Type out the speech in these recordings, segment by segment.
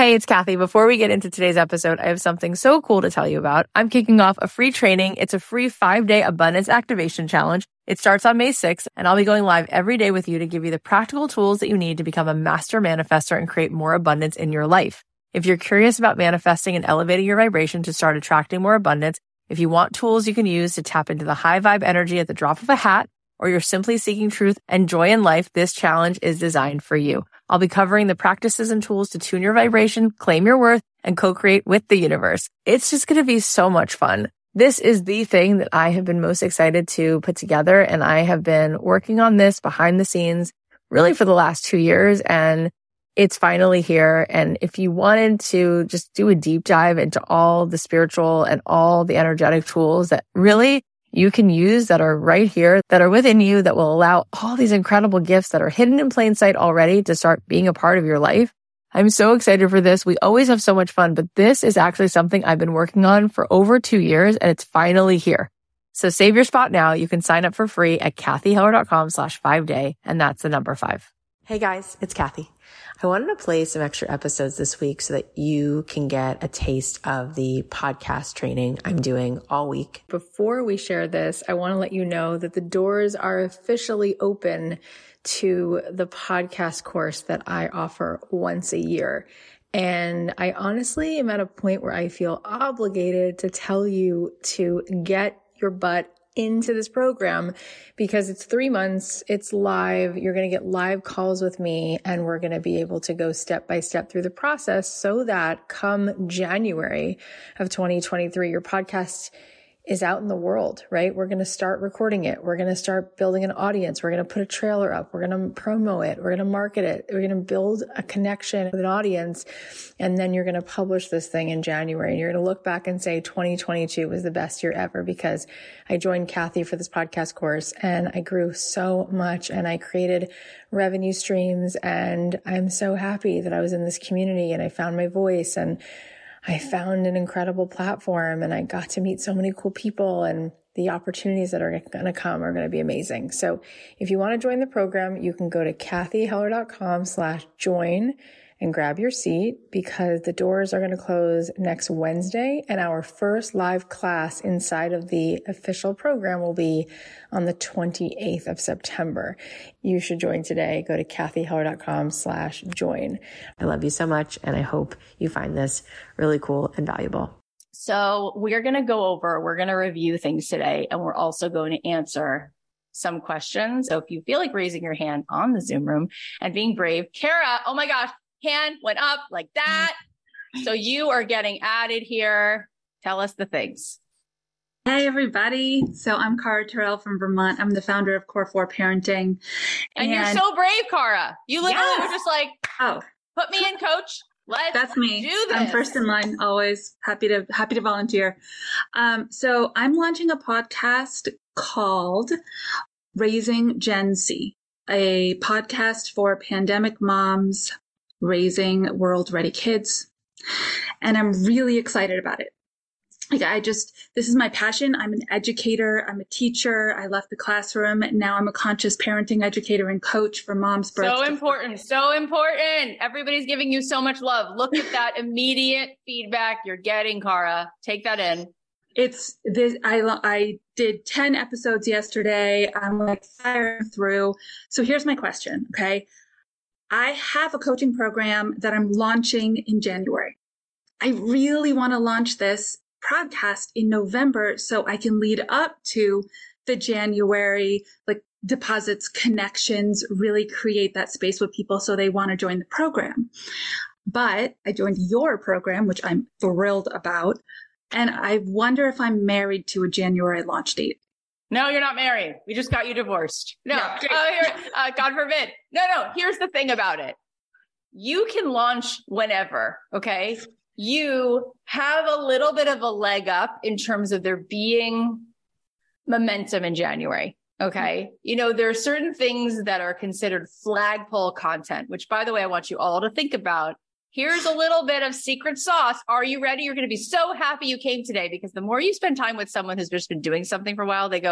Hey, it's Kathy. Before we get into today's episode, I have something so cool to tell you about. I'm kicking off a free training. It's a free 5-day abundance activation challenge. It starts on May 6th, and I'll be going live every day with you to give you the practical tools that you need to become a master manifestor and create more abundance in your life. If you're curious about manifesting and elevating your vibration to start attracting more abundance, if you want tools you can use to tap into the high vibe energy at the drop of a hat, or you're simply seeking truth and joy in life, this challenge is designed for you. I'll be covering the practices and tools to tune your vibration, claim your worth, and co-create with the universe. It's just going to be so much fun. This is the thing that I have been most excited to put together, and I have been working on this behind the scenes really for the last 2 years, and it's finally here. And if you wanted to just do a deep dive into all the spiritual and all the energetic tools that really you can use that are right here, that are within you, that will allow all these incredible gifts that are hidden in plain sight already to start being a part of your life. I'm so excited for this. We always have so much fun, but this is actually something I've been working on for over 2 years, and it's finally here. So save your spot now. You can sign up for free at kathyheller.com/5day, and that's the number 5. Hey guys, it's Kathy. I wanted to play some extra episodes this week so that you can get a taste of the podcast training I'm doing all week. Before we share this, I want to let you know that the doors are officially open to the podcast course that I offer once a year. And I honestly am at a point where I feel obligated to tell you to get your butt into this program because it's 3 months, it's live, you're going to get live calls with me, and we're going to be able to go step by step through the process so that come January of 2023, your podcast is out in the world, right? We're going to start recording it. We're going to start building an audience. We're going to put a trailer up. We're going to promo it. We're going to market it. We're going to build a connection with an audience. And then you're going to publish this thing in January. And you're going to look back and say 2022 was the best year ever because I joined Kathy for this podcast course and I grew so much and I created revenue streams. And I'm so happy that I was in this community and I found my voice and I found an incredible platform and I got to meet so many cool people, and the opportunities that are going to come are going to be amazing. So if you want to join the program, you can go to kathyheller.com/join and grab your seat because the doors are going to close next Wednesday, and our first live class inside of the official program will be on the 28th of September. You should join today. Go to kathyheller.com/join. I love you so much, and I hope you find this really cool and valuable. So we're going to review things today, and we're also going to answer some questions. So if you feel like raising your hand on the Zoom room and being brave, Kara, oh my gosh, hand went up like that. So you are getting added here. Tell us the things. Hey, everybody. So I'm Kara Terrell from Vermont. I'm the founder of Core 4 Parenting. And you're so brave, Kara. You literally were just like, put me in, coach. That's me. Do this. I'm first in line, always happy to volunteer. So I'm launching a podcast called Raising Gen Z, a podcast for pandemic moms raising world-ready kids. And I'm really excited about it. This is my passion. I'm an educator. I'm a teacher. I left the classroom. Now I'm a conscious parenting educator and coach for moms. So important. So important. Everybody's giving you so much love. Look at that immediate feedback you're getting, Kara. Take that in. It's this. I did 10 episodes yesterday. I'm like firing through. So here's my question. Okay. I have a coaching program that I'm launching in January. I really want to launch this podcast in November so I can lead up to the January, like deposits, connections, really create that space with people so they want to join the program. But I joined your program, which I'm thrilled about. And I wonder if I'm married to a January launch date. No, you're not married. We just got you divorced. No, God forbid. No. Here's the thing about it. You can launch whenever, okay? You have a little bit of a leg up in terms of there being momentum in January, okay? You know, there are certain things that are considered flagpole content, which, by the way, I want you all to think about. Here's a little bit of secret sauce. Are you ready? You're going to be so happy you came today because the more you spend time with someone who's just been doing something for a while, they go,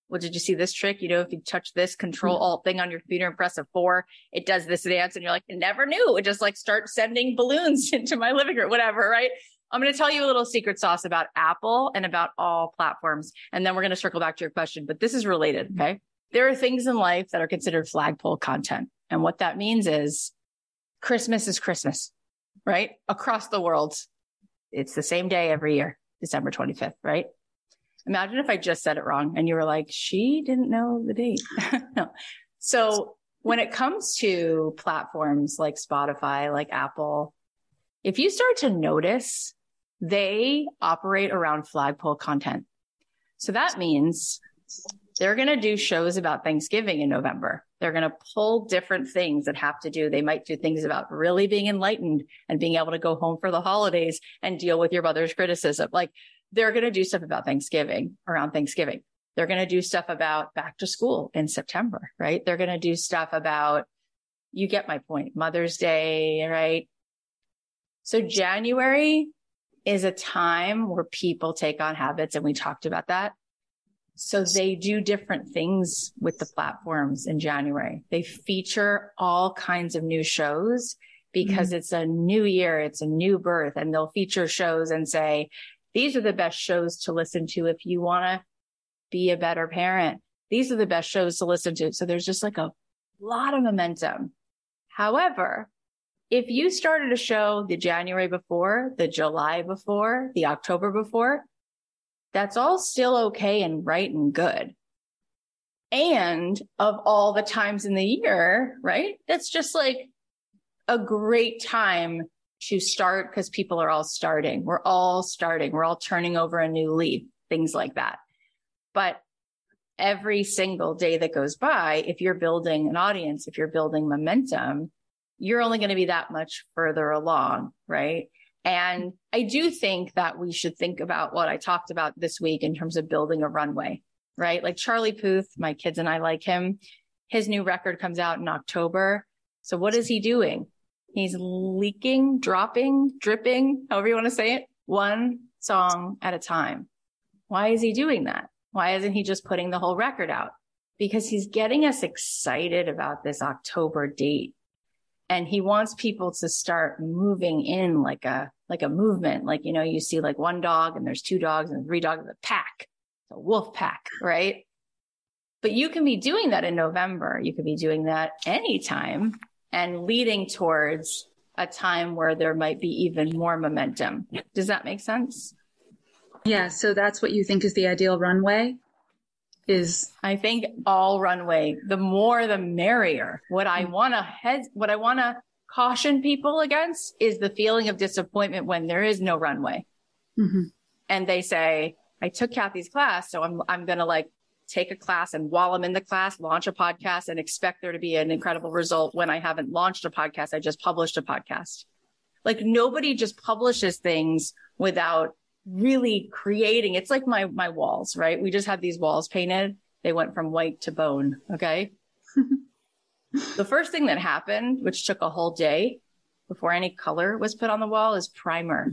well, did you see this trick? If you touch this control alt thing on your computer and press a 4, it does this dance. And you're like, I never knew. It just like start sending balloons into my living room, whatever, right? I'm going to tell you a little secret sauce about Apple and about all platforms. And then we're going to circle back to your question, but this is related. Okay. There are things in life that are considered flagpole content. And what that means is Christmas is Christmas, right? Across the world. It's the same day every year, December 25th, right? Imagine if I just said it wrong and you were like, she didn't know the date. No. So when it comes to platforms like Spotify, like Apple, if you start to notice, they operate around flagpole content. So that means they're going to do shows about Thanksgiving in November. They're going to pull different things that have to do. They might do things about really being enlightened and being able to go home for the holidays and deal with your mother's criticism. Like they're going to do stuff about Thanksgiving, around Thanksgiving. They're going to do stuff about back to school in September, right? They're going to do stuff about, you get my point, Mother's Day, right? So January is a time where people take on habits, and we talked about that. So they do different things with the platforms in January. They feature all kinds of new shows because it's a new year, it's a new birth, and they'll feature shows and say, these are the best shows to listen to if you want to be a better parent. These are the best shows to listen to. So there's just like a lot of momentum. However, if you started a show the January before, the July before, the October before, that's all still okay and right and good. And of all the times in the year, right? That's just like a great time to start because people are all starting. We're all starting. We're all turning over a new leaf, things like that. But every single day that goes by, if you're building an audience, if you're building momentum, you're only going to be that much further along, right? And I do think that we should think about what I talked about this week in terms of building a runway, right? Like Charlie Puth, my kids and I like him. His new record comes out in October. So what is he doing? He's leaking, dropping, dripping, however you want to say it, one song at a time. Why is he doing that? Why isn't he just putting the whole record out? Because he's getting us excited about this October date. And he wants people to start moving in like a movement. Like, you see like one dog and there's two dogs and three dogs, a pack, a wolf pack, right? But you can be doing that in November. You could be doing that anytime and leading towards a time where there might be even more momentum. Does that make sense? Yeah. So that's what you think is the ideal runway? I think all runway, the more the merrier. What I want to caution people against is the feeling of disappointment when there is no runway. Mm-hmm. And they say, I took Kathy's class, so I'm going to like take a class, and while I'm in the class, launch a podcast and expect there to be an incredible result when I haven't launched a podcast. I just published a podcast. Like nobody just publishes things without really creating. It's like my walls, right? We just had these walls painted. They went from white to bone. Okay. The first thing that happened, which took a whole day before any color was put on the wall, is primer.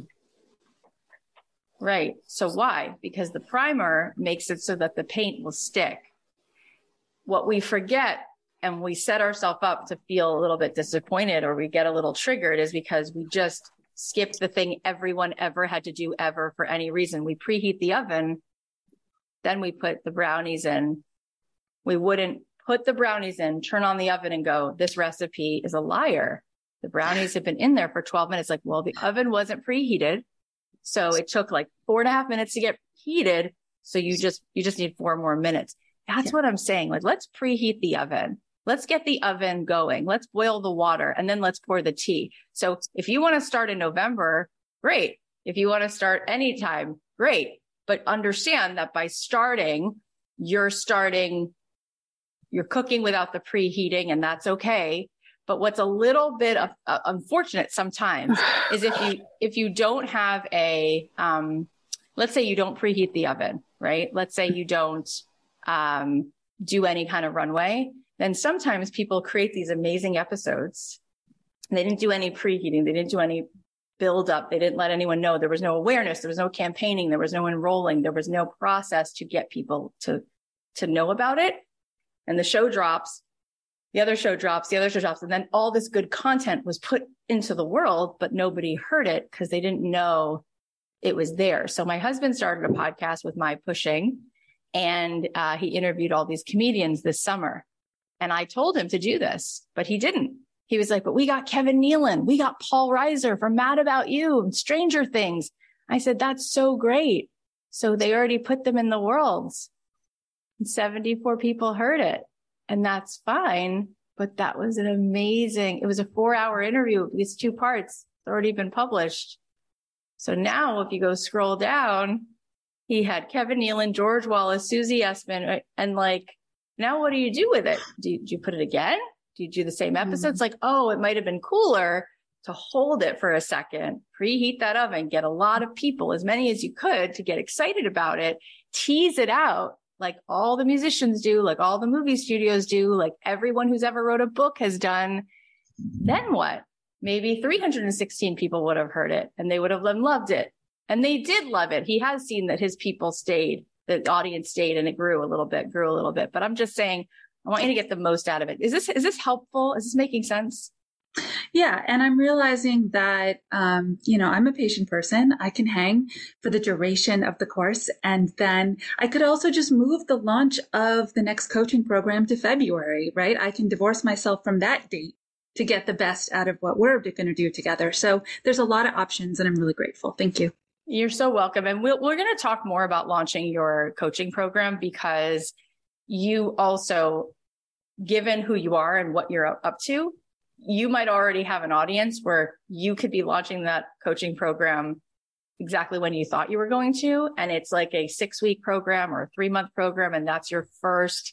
Right. So why? Because the primer makes it so that the paint will stick. What we forget, and we set ourselves up to feel a little bit disappointed or we get a little triggered, is because we just skipped the thing everyone ever had to do ever for any reason. We preheat the oven, then we put the brownies in. We wouldn't put the brownies in, turn on the oven and go, this recipe is a liar. The brownies have been in there for 12 minutes. Like, well, the oven wasn't preheated. So it took like 4.5 minutes to get heated. So you just need 4 more minutes. That's what I'm saying. Like, let's preheat the oven. Let's get the oven going. Let's boil the water and then let's pour the tea. So if you want to start in November, great. If you want to start anytime, great. But understand that by starting, you're cooking without the preheating, and that's okay. But what's a little bit of unfortunate sometimes is if you don't have let's say you don't preheat the oven, right? Let's say you don't do any kind of runway. Then sometimes people create these amazing episodes. They didn't do any preheating. They didn't do any build up. They didn't let anyone know. There was no awareness. There was no campaigning. There was no enrolling. There was no process to get people to to know about it. And the show drops, the other show drops, the other show drops. And then all this good content was put into the world, but nobody heard it because they didn't know it was there. So my husband started a podcast with My Pushing, and he interviewed all these comedians this summer. And I told him to do this, but he didn't. He was like, but we got Kevin Nealon. We got Paul Reiser from Mad About You and Stranger Things. I said, that's so great. So they already put them in the world. And 74 people heard it. And that's fine. But that was it was a 4-hour interview. These 2 parts. It's already been published. So now if you go scroll down, he had Kevin Nealon, George Wallace, Susie Essman. And like, now what do you do with it? Do you put it again? Do you do the same episodes? Like, oh, it might have been cooler to hold it for a second, preheat that oven, get a lot of people, as many as you could, to get excited about it, tease it out like all the musicians do, like all the movie studios do, like everyone who's ever wrote a book has done. Then what? Maybe 316 people would have heard it and they would have loved it. And they did love it. He has seen that his people stayed, the audience stayed, and it grew a little bit. But I'm just saying, I want you to get the most out of it. Is this helpful? Is this making sense? Yeah. And I'm realizing that, I'm a patient person. I can hang for the duration of the course. And then I could also just move the launch of the next coaching program to February, right? I can divorce myself from that date to get the best out of what we're going to do together. So there's a lot of options, and I'm really grateful. Thank you. You're so welcome. And we're going to talk more about launching your coaching program, because you also, given who you are and what you're up to, you might already have an audience where you could be launching that coaching program exactly when you thought you were going to. And it's like a 6-week program or a 3-month program. And that's your first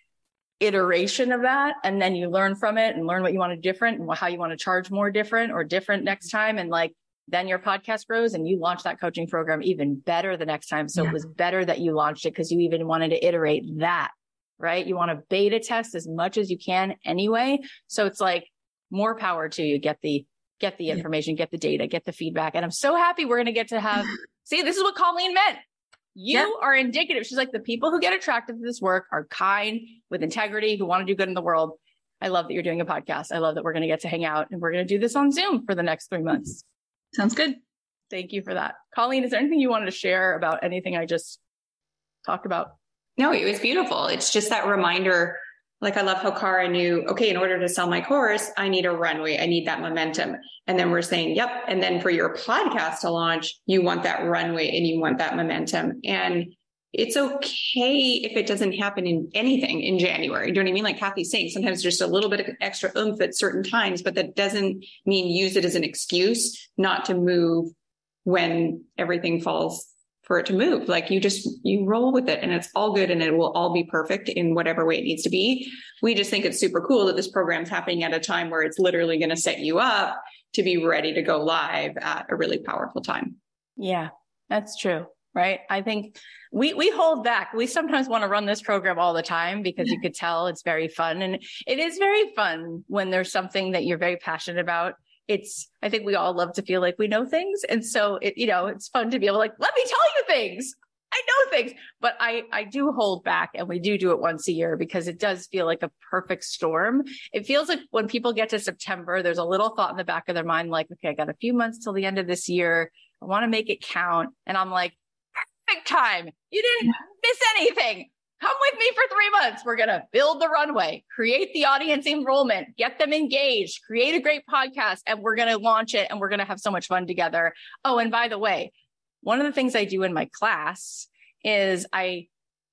iteration of that. And then you learn from it and learn what you want to do different and how you want to charge more different or different next time. And like, then your podcast grows and you launch that coaching program even better the next time. So It was better that you launched it because you even wanted to iterate that, right? You want to beta test as much as you can anyway. So it's like, more power to you. Get the information, get the data, get the feedback. And I'm so happy we're going to get to have, see, this is what Colleen meant. You are indicative. She's like, the people who get attracted to this work are kind, with integrity, who want to do good in the world. I love that you're doing a podcast. I love that we're going to get to hang out, and we're going to do this on Zoom for the next 3 months. Sounds good. Thank you for that. Colleen, is there anything you wanted to share about anything I just talked about? No, it was beautiful. It's just that reminder. Like, I love how Cara knew, okay, in order to sell my course, I need a runway. I need that momentum. And then we're saying, yep. And then for your podcast to launch, you want that runway and you want that momentum. And it's okay if it doesn't happen in anything in January. Do you know what I mean? Like Kathy's saying, sometimes just a little bit of extra oomph at certain times, but that doesn't mean use it as an excuse not to move when everything falls for it to move. Like, you roll with it and it's all good and it will all be perfect in whatever way it needs to be. We just think it's super cool that this program's happening at a time where it's literally going to set you up to be ready to go live at a really powerful time. Yeah, that's true. Right. I think we hold back. We sometimes want to run this program all the time because you could tell it's very fun, and it is very fun when there's something that you're very passionate about. I think we all love to feel like we know things. And so it's fun to be able to, like, let me tell you things. I know things, but I do hold back, and we do it once a year because it does feel like a perfect storm. It feels like when people get to September, there's a little thought in the back of their mind, like, okay, I got a few months till the end of this year. I want to make it count. And I'm like, perfect time. You didn't miss anything. Come with me for 3 months. We're going to build the runway, create the audience enrollment, get them engaged, create a great podcast, and we're going to launch it, and we're going to have so much fun together. Oh, and by the way, one of the things I do in my class is I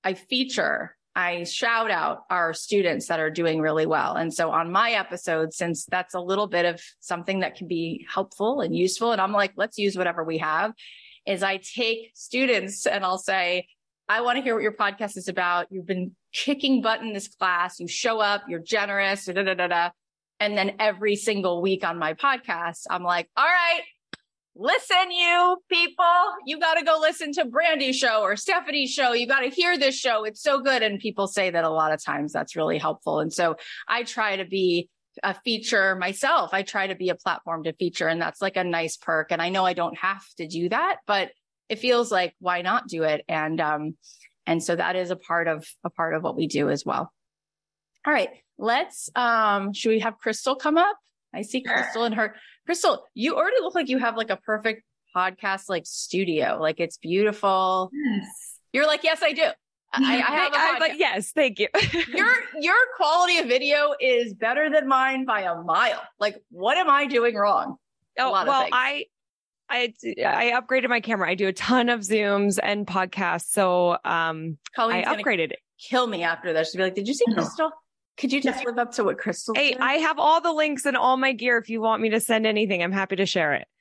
shout out our students that are doing really well. And so on my episode, since that's a little bit of something that can be helpful and useful, and I'm like, let's use whatever we have, is I take students and I'll say, I want to hear what your podcast is about. You've been kicking butt in this class. You show up, you're generous, And then every single week on my podcast, I'm like, all right, listen, you people, you got to go listen to Brandy's show or Stephanie's show. You got to hear this show. It's so good. And people say that a lot of times that's really helpful. And so I try to be a feature myself. I try to be a platform to feature, and that's like a nice perk. And I know I don't have to do that, but it feels like, why not do it? And And so that is a part of what we do as well. All right. Let's, should we have Crystal come up? I see Crystal and her. Crystal, you already look like you have like a perfect podcast, like studio. Like it's beautiful. Yes. You're like, yes, I do. I have a podcast. But yes, thank you. Your quality of video is better than mine by a mile. Like, what am I doing wrong? I upgraded my camera. I do a ton of Zooms and podcasts. So, I upgraded it. Kill me after this. She'd be like, did you see Crystal? Could you just live up to what Crystal Hey, said? I have all the links and all my gear. If you want me to send anything, I'm happy to share it.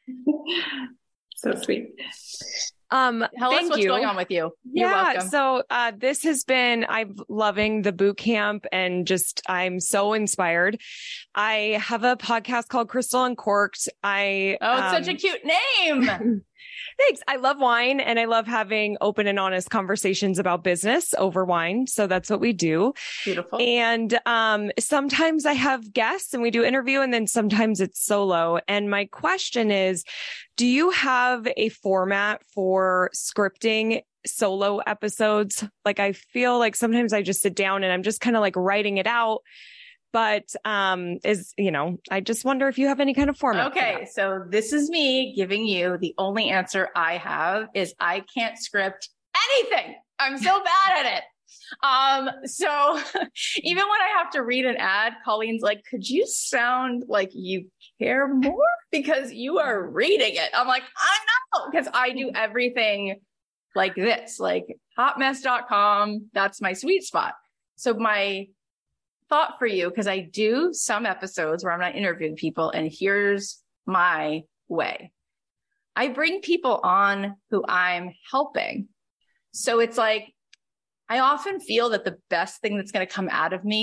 So sweet. Tell us what's going on with you. You're welcome. So, this has been, I'm loving the boot camp and I'm so inspired. I have a podcast called Crystal Uncorked. It's such a cute name. Thanks. I love wine and I love having open and honest conversations about business over wine. So that's what we do. Beautiful. And sometimes I have guests and we do interview, and then sometimes it's solo. And my question is, do you have a format for scripting solo episodes? Like, I feel like sometimes I just sit down and I'm just kind of like writing it out. But, I just wonder if you have any kind of format. Okay. So this is me giving you the only answer I have is I can't script anything. I'm so bad at it. So even when I have to read an ad, Colleen's like, could you sound like you care more because you are reading it? I'm like, I know, because I do everything like this, like hotmess.com. That's my sweet spot. So my thought for you, because I do some episodes where I'm not interviewing people, and here's my way. I bring people on who I'm helping. So it's like, I often feel that the best thing that's going to come out of me,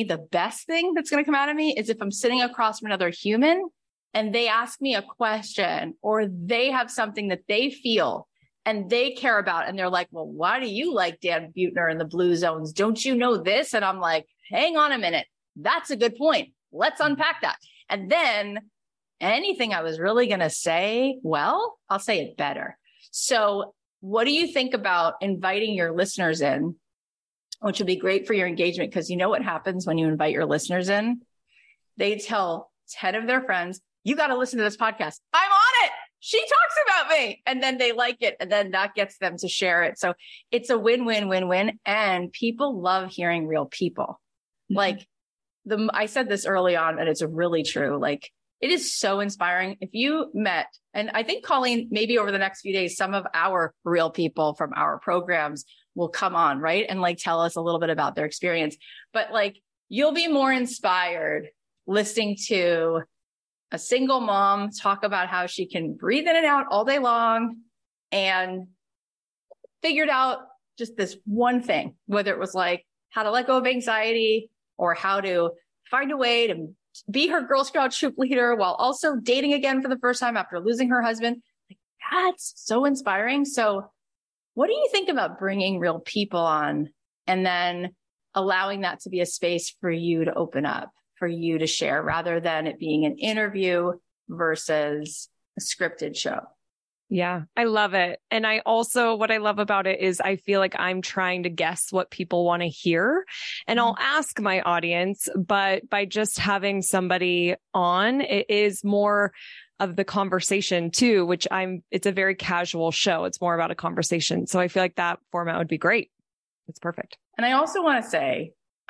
is if I'm sitting across from another human and they ask me a question, or they have something that they feel and they care about. And they're like, well, why do you like Dan Buettner and the Blue Zones? Don't you know this? And I'm like, hang on a minute. That's a good point. Let's unpack that. And then anything I was really going to say, well, I'll say it better. So what do you think about inviting your listeners in, which would be great for your engagement? Because you know what happens when you invite your listeners in? They tell 10 of their friends, you got to listen to this podcast. I'm on it. She talks about me. And then they like it. And then that gets them to share it. So it's a win-win-win-win. And people love hearing real people. Mm-hmm. Like, I said this early on, and it's really true. Like, it is so inspiring. If you met, and I think Colleen, maybe over the next few days, some of our real people from our programs will come on, right? And like, tell us a little bit about their experience. But like, you'll be more inspired listening to a single mom talk about how she can breathe in and out all day long and figured out just this one thing, whether it was like how to let go of anxiety, or how to find a way to be her Girl Scout troop leader while also dating again for the first time after losing her husband. Like, that's so inspiring. So what do you think about bringing real people on and then allowing that to be a space for you to open up, for you to share, rather than it being an interview versus a scripted show? Yeah, I love it. And what I love about it is I feel like I'm trying to guess what people want to hear, and I'll ask my audience, but by just having somebody on, it is more of the conversation too, it's a very casual show. It's more about a conversation. So I feel like that format would be great. It's perfect. And I also want to say,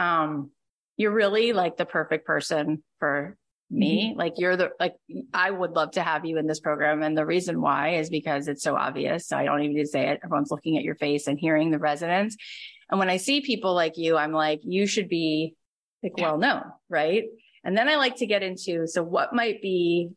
you're really like the perfect person for me. Mm-hmm. I would love to have you in this program. And the reason why is because it's so obvious. So I don't even need to say it. Everyone's looking at your face and hearing the resonance. And when I see people like you, I'm like, you should be like well known, right? And then I like to get into, so what might be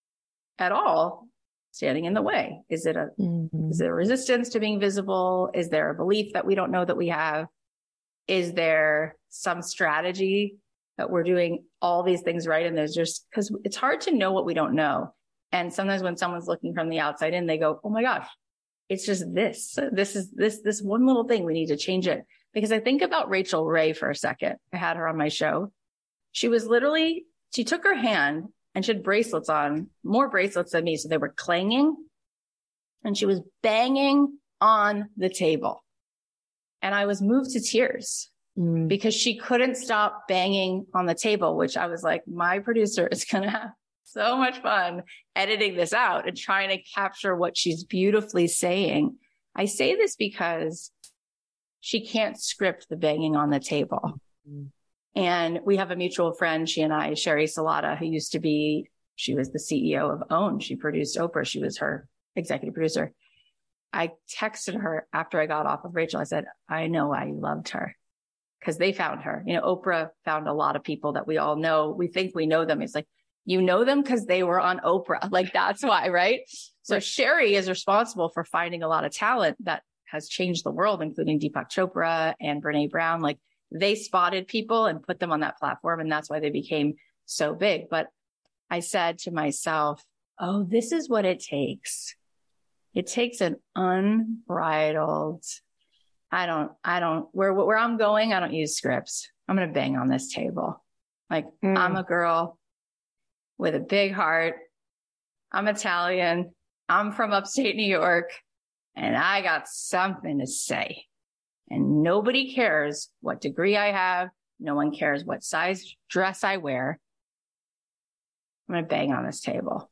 at all standing in the way? Is it is there resistance to being visible? Is there a belief that we don't know that we have? Is there some strategy that we're doing all these things right? And there's just, because it's hard to know what we don't know. And sometimes when someone's looking from the outside in, they go, oh my gosh, it's just this one little thing. We need to change it. Because I think about Rachel Ray for a second. I had her on my show. She took her hand and she had bracelets on, more bracelets than me. So they were clanging, and she was banging on the table. And I was moved to tears because she couldn't stop banging on the table, which I was like, my producer is going to have so much fun editing this out and trying to capture what she's beautifully saying. I say this because she can't script the banging on the table. And we have a mutual friend, she and I, Sherry Salata, who she was the CEO of OWN. She produced Oprah. She was her executive producer. I texted her after I got off of Rachel. I said, I know why you loved her, because they found her. Oprah found a lot of people that we all know. We think we know them. It's like, you know them because they were on Oprah. Like, that's why, right? So Sherry is responsible for finding a lot of talent that has changed the world, including Deepak Chopra and Brene Brown. Like, they spotted people and put them on that platform. And that's why they became so big. But I said to myself, oh, this is what it takes. It takes an unbridled, where I'm going, I don't use scripts. I'm going to bang on this table. Like, I'm a girl with a big heart. I'm Italian. I'm from upstate New York, and I got something to say. And nobody cares what degree I have. No one cares what size dress I wear. I'm going to bang on this table.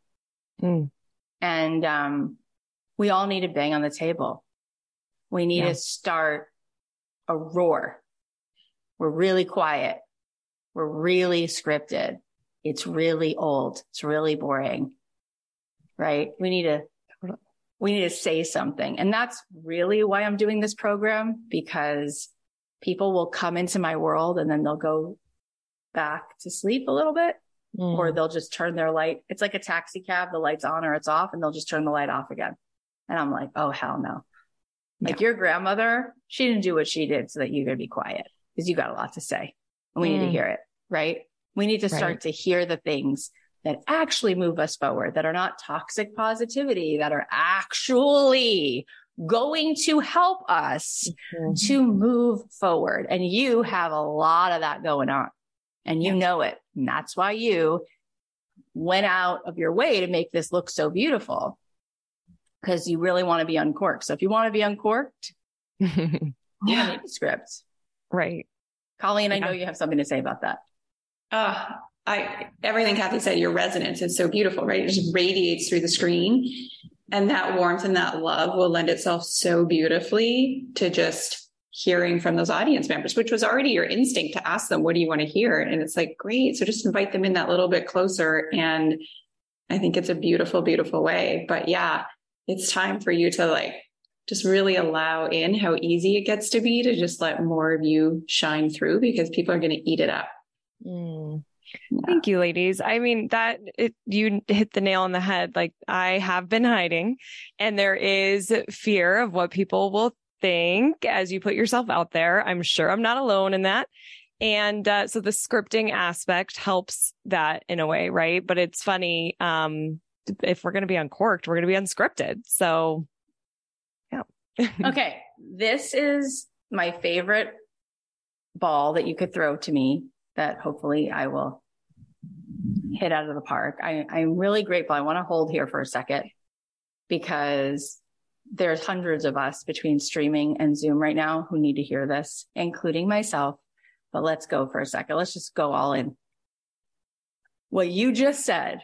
And we all need to bang on the table. We need to start a roar. We're really quiet. We're really scripted. It's really old. It's really boring, right? We need to say something. And that's really why I'm doing this program, because people will come into my world and then they'll go back to sleep a little bit, or they'll just turn their light. It's like a taxi cab. The light's on or it's off, and they'll just turn the light off again. And I'm like, oh, hell no. Like, your grandmother, she didn't do what she did so that you're going to be quiet, because you got a lot to say and we need to hear it, right? We need to start to hear the things that actually move us forward, that are not toxic positivity, that are actually going to help us to move forward. And you have a lot of that going on, and you know it. And that's why you went out of your way to make this look so beautiful, because you really want to be uncorked. So if you want to be uncorked, you don't need the script. Right. Colleen, I know you have something to say about that. Everything Kathy said, your resonance is so beautiful, right? It just radiates through the screen, and that warmth and that love will lend itself so beautifully to just hearing from those audience members, which was already your instinct to ask them, what do you want to hear? And it's like, great. So just invite them in that little bit closer. And I think it's a beautiful, beautiful way. But yeah, it's time for you to just really allow in how easy it gets to be to just let more of you shine through, because people are going to eat it up. Thank you, ladies. I mean, you hit the nail on the head. Like, I have been hiding, and there is fear of what people will think as you put yourself out there. I'm sure I'm not alone in that. And so the scripting aspect helps that in a way, right? But it's funny. If we're going to be uncorked, we're going to be unscripted. So, yeah. Okay. This is my favorite ball that you could throw to me, that hopefully I will hit out of the park. I'm really grateful. I want to hold here for a second, because there's hundreds of us between streaming and Zoom right now who need to hear this, including myself. But let's go for a second. Let's just go all in. What you just said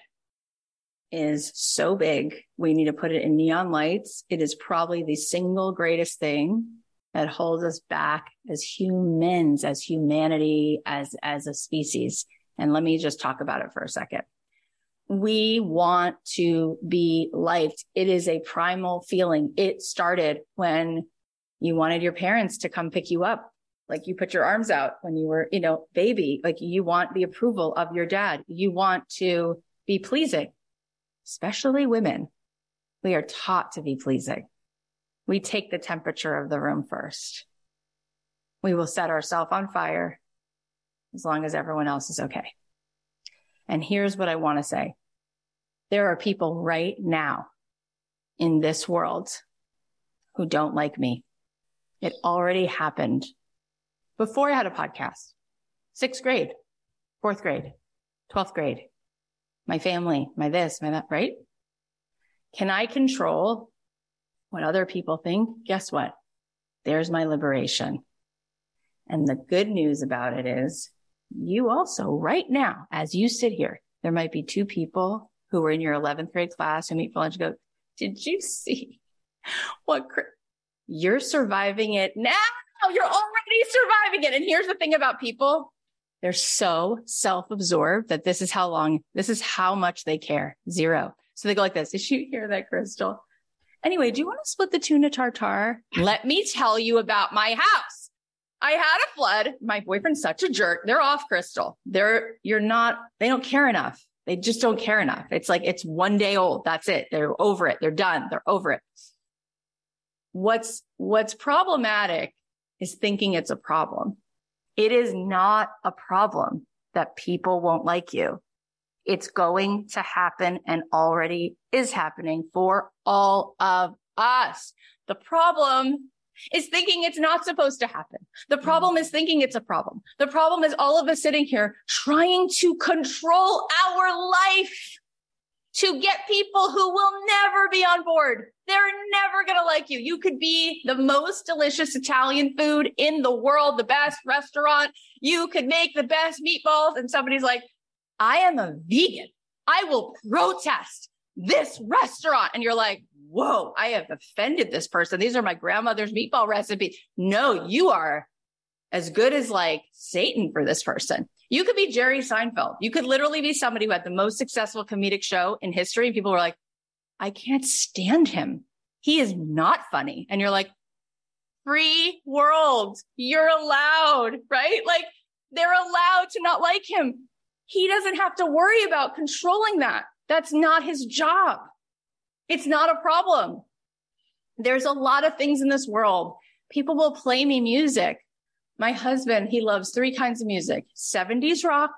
is so big. We need to put it in neon lights. It is probably the single greatest thing that holds us back as humans, as humanity, as a species. And let me just talk about it for a second. We want to be liked. It is a primal feeling. It started when you wanted your parents to come pick you up. Like, you put your arms out when you were, baby. Like, you want the approval of your dad. You want to be pleasing, especially women. We are taught to be pleasing. We take the temperature of the room first. We will set ourselves on fire as long as everyone else is okay. And here's what I want to say. There are people right now in this world who don't like me. It already happened before I had a podcast. 6th grade, 4th grade, 12th grade, my family, my this, my that, right? Can I control what other people think? Guess what? there's my liberation. And the good news about it is you also right now, as you sit here, there might be 2 people who were in your 11th grade class who meet for lunch and go, did you see what you're surviving it now? You're already surviving it. And here's the thing about people. They're so self-absorbed that this is how much they care. 0. So they go like this. Did you hear that, Crystal? Anyway, do you want to split the tuna tartare? Let me tell you about my house. I had a flood. My boyfriend's such a jerk. They're off, Crystal. They don't care enough. They just don't care enough. It's like, it's 1 day old. That's it. They're over it. They're done. They're over it. What's problematic is thinking it's a problem. It is not a problem that people won't like you. It's going to happen and already is happening for all of us. The problem is thinking it's not supposed to happen. The problem is thinking it's a problem. The problem is all of us sitting here trying to control our life to get people who will never be on board. They're never going to like you. You could be the most delicious Italian food in the world, the best restaurant. You could make the best meatballs. And somebody's like, I am a vegan. I will protest this restaurant. And you're like, whoa, I have offended this person. These are my grandmother's meatball recipes. No, you are as good as like Satan for this person. You could be Jerry Seinfeld. You could literally be somebody who had the most successful comedic show in history. And people were like, I can't stand him. He is not funny. And you're like, free world. You're allowed, right? Like they're allowed to not like him. He doesn't have to worry about controlling that. That's not his job. It's not a problem. There's a lot of things in this world. People will play me music. My husband, he loves 3 kinds of music: 70s rock,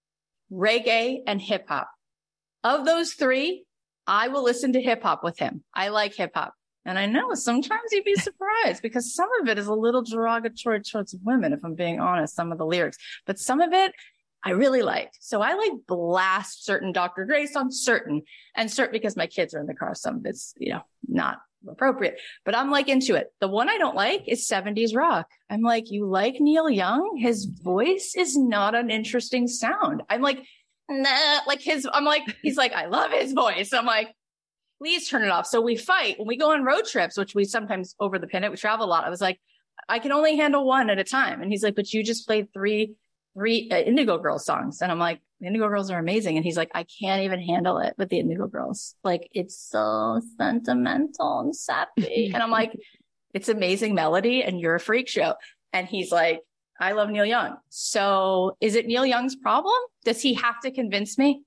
reggae, and hip hop. Of those 3, I will listen to hip hop with him. I like hip hop. And I know sometimes you'd be surprised because some of it is a little derogatory towards women, if I'm being honest, some of the lyrics, but some of it I really like. So I like blast certain Dr. Dre songs, certain because my kids are in the car. Some of it's, not appropriate, but I'm like into it. The one I don't like is 70s rock. I'm like, you like Neil Young? His voice is not an interesting sound. I'm like, nah, he's like, I love his voice. I'm like, please turn it off. So we fight when we go on road trips, which we sometimes over the pandemic, we travel a lot. I was like, I can only handle 1 at a time. And he's like, but you just played three Indigo Girls songs. And I'm like, the Indigo Girls are amazing. And he's like, I can't even handle it with the Indigo Girls. Like, it's so sentimental and sappy. And I'm like, it's amazing melody and you're a freak show. And he's like, I love Neil Young. So is it Neil Young's problem? Does he have to convince me?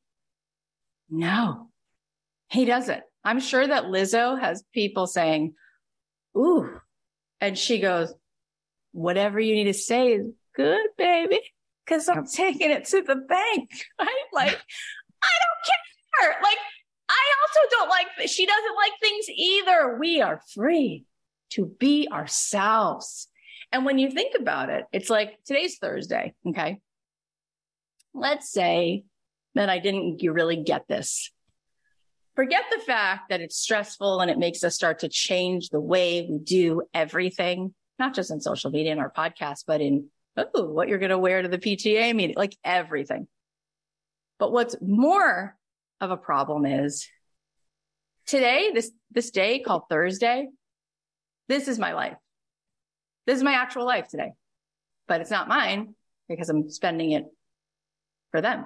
No, he doesn't. I'm sure that Lizzo has people saying, ooh, and she goes, whatever you need to say is good, baby. Because I'm taking it to the bank, right? Like, I don't care. Like, I also don't like, she doesn't like things either. We are free to be ourselves. And when you think about it, it's like today's Thursday. Okay. Let's say that you really get this. Forget the fact that it's stressful and it makes us start to change the way we do everything, not just in social media and our podcast, but in what you're going to wear to the PTA meeting, like everything. But what's more of a problem is today, this day called Thursday, this is my life. This is my actual life today, but it's not mine because I'm spending it for them.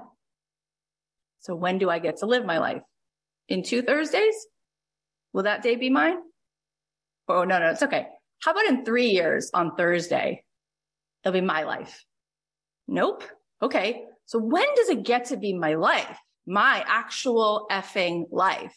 So when do I get to live my life? In 2 Thursdays? Will that day be mine? Oh, no, it's okay. How about in 3 years on Thursday? It'll be my life. Nope. Okay. So when does it get to be my life? My actual effing life?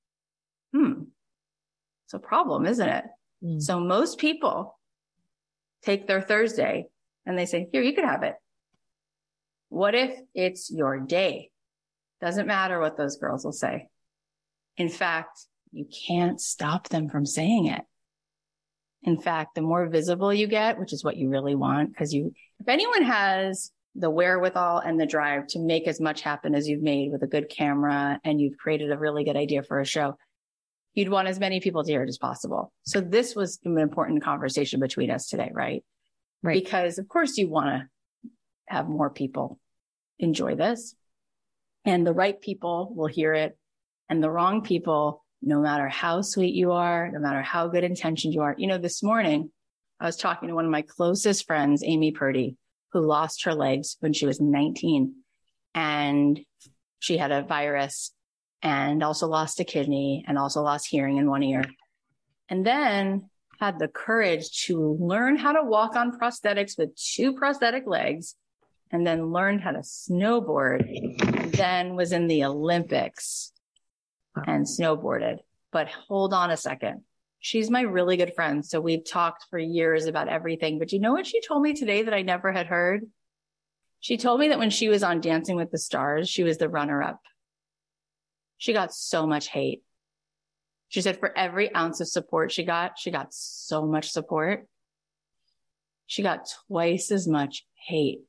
It's a problem, isn't it? So most people take their Thursday and they say, here, you could have it. What if it's your day? Doesn't matter what those girls will say. In fact, you can't stop them from saying it. In fact, the more visible you get, which is what you really want, because if anyone has the wherewithal and the drive to make as much happen as you've made with a good camera and you've created a really good idea for a show, you'd want as many people to hear it as possible. So this was an important conversation between us today, right? Right. Because of course you want to have more people enjoy this, and the right people will hear it, and the wrong people, no matter how sweet you are, no matter how good intentioned you are. You know, this morning I was talking to one of my closest friends, Amy Purdy, who lost her legs when she was 19, and she had a virus and also lost a kidney and also lost hearing in one ear. And then had the courage to learn how to walk on prosthetics with 2 prosthetic legs, and then learned how to snowboard, and then was in the Olympics and snowboarded. But hold on a second. She's my really good friend. So we've talked for years about everything. But you know what she told me today that I never had heard? She told me that when she was on Dancing with the Stars, she was the runner-up. She got so much hate. She said for every ounce of support she got so much support. She got twice as much hate.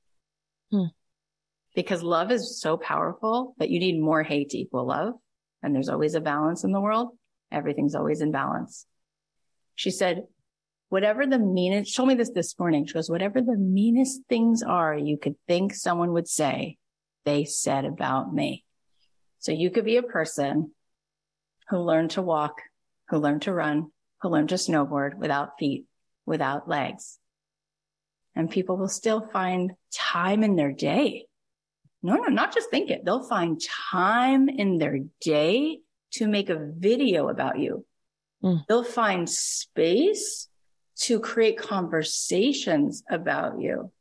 Because love is so powerful that you need more hate to equal love. And there's always a balance in the world. Everything's always in balance. She said, whatever the meanest, she told me this morning. She goes, whatever the meanest things are you could think someone would say, they said about me. So you could be a person who learned to walk, who learned to run, who learned to snowboard without feet, without legs. And people will still find time in their day. No, not just think it. They'll find time in their day to make a video about you. They'll find space to create conversations about you.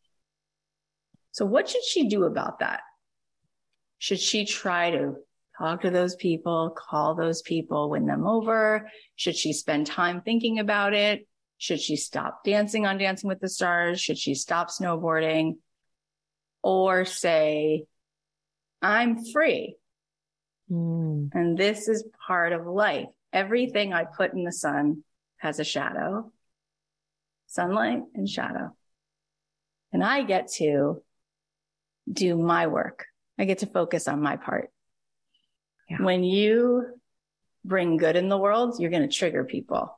So what should she do about that? Should she try to talk to those people, call those people, win them over? Should she spend time thinking about it? Should she stop dancing on Dancing with the Stars? Should she stop snowboarding? Or say, I'm free. And this is part of life. Everything I put in the sun has a shadow, sunlight and shadow. And I get to do my work. I get to focus on my part. Yeah. When you bring good in the world, you're going to trigger people.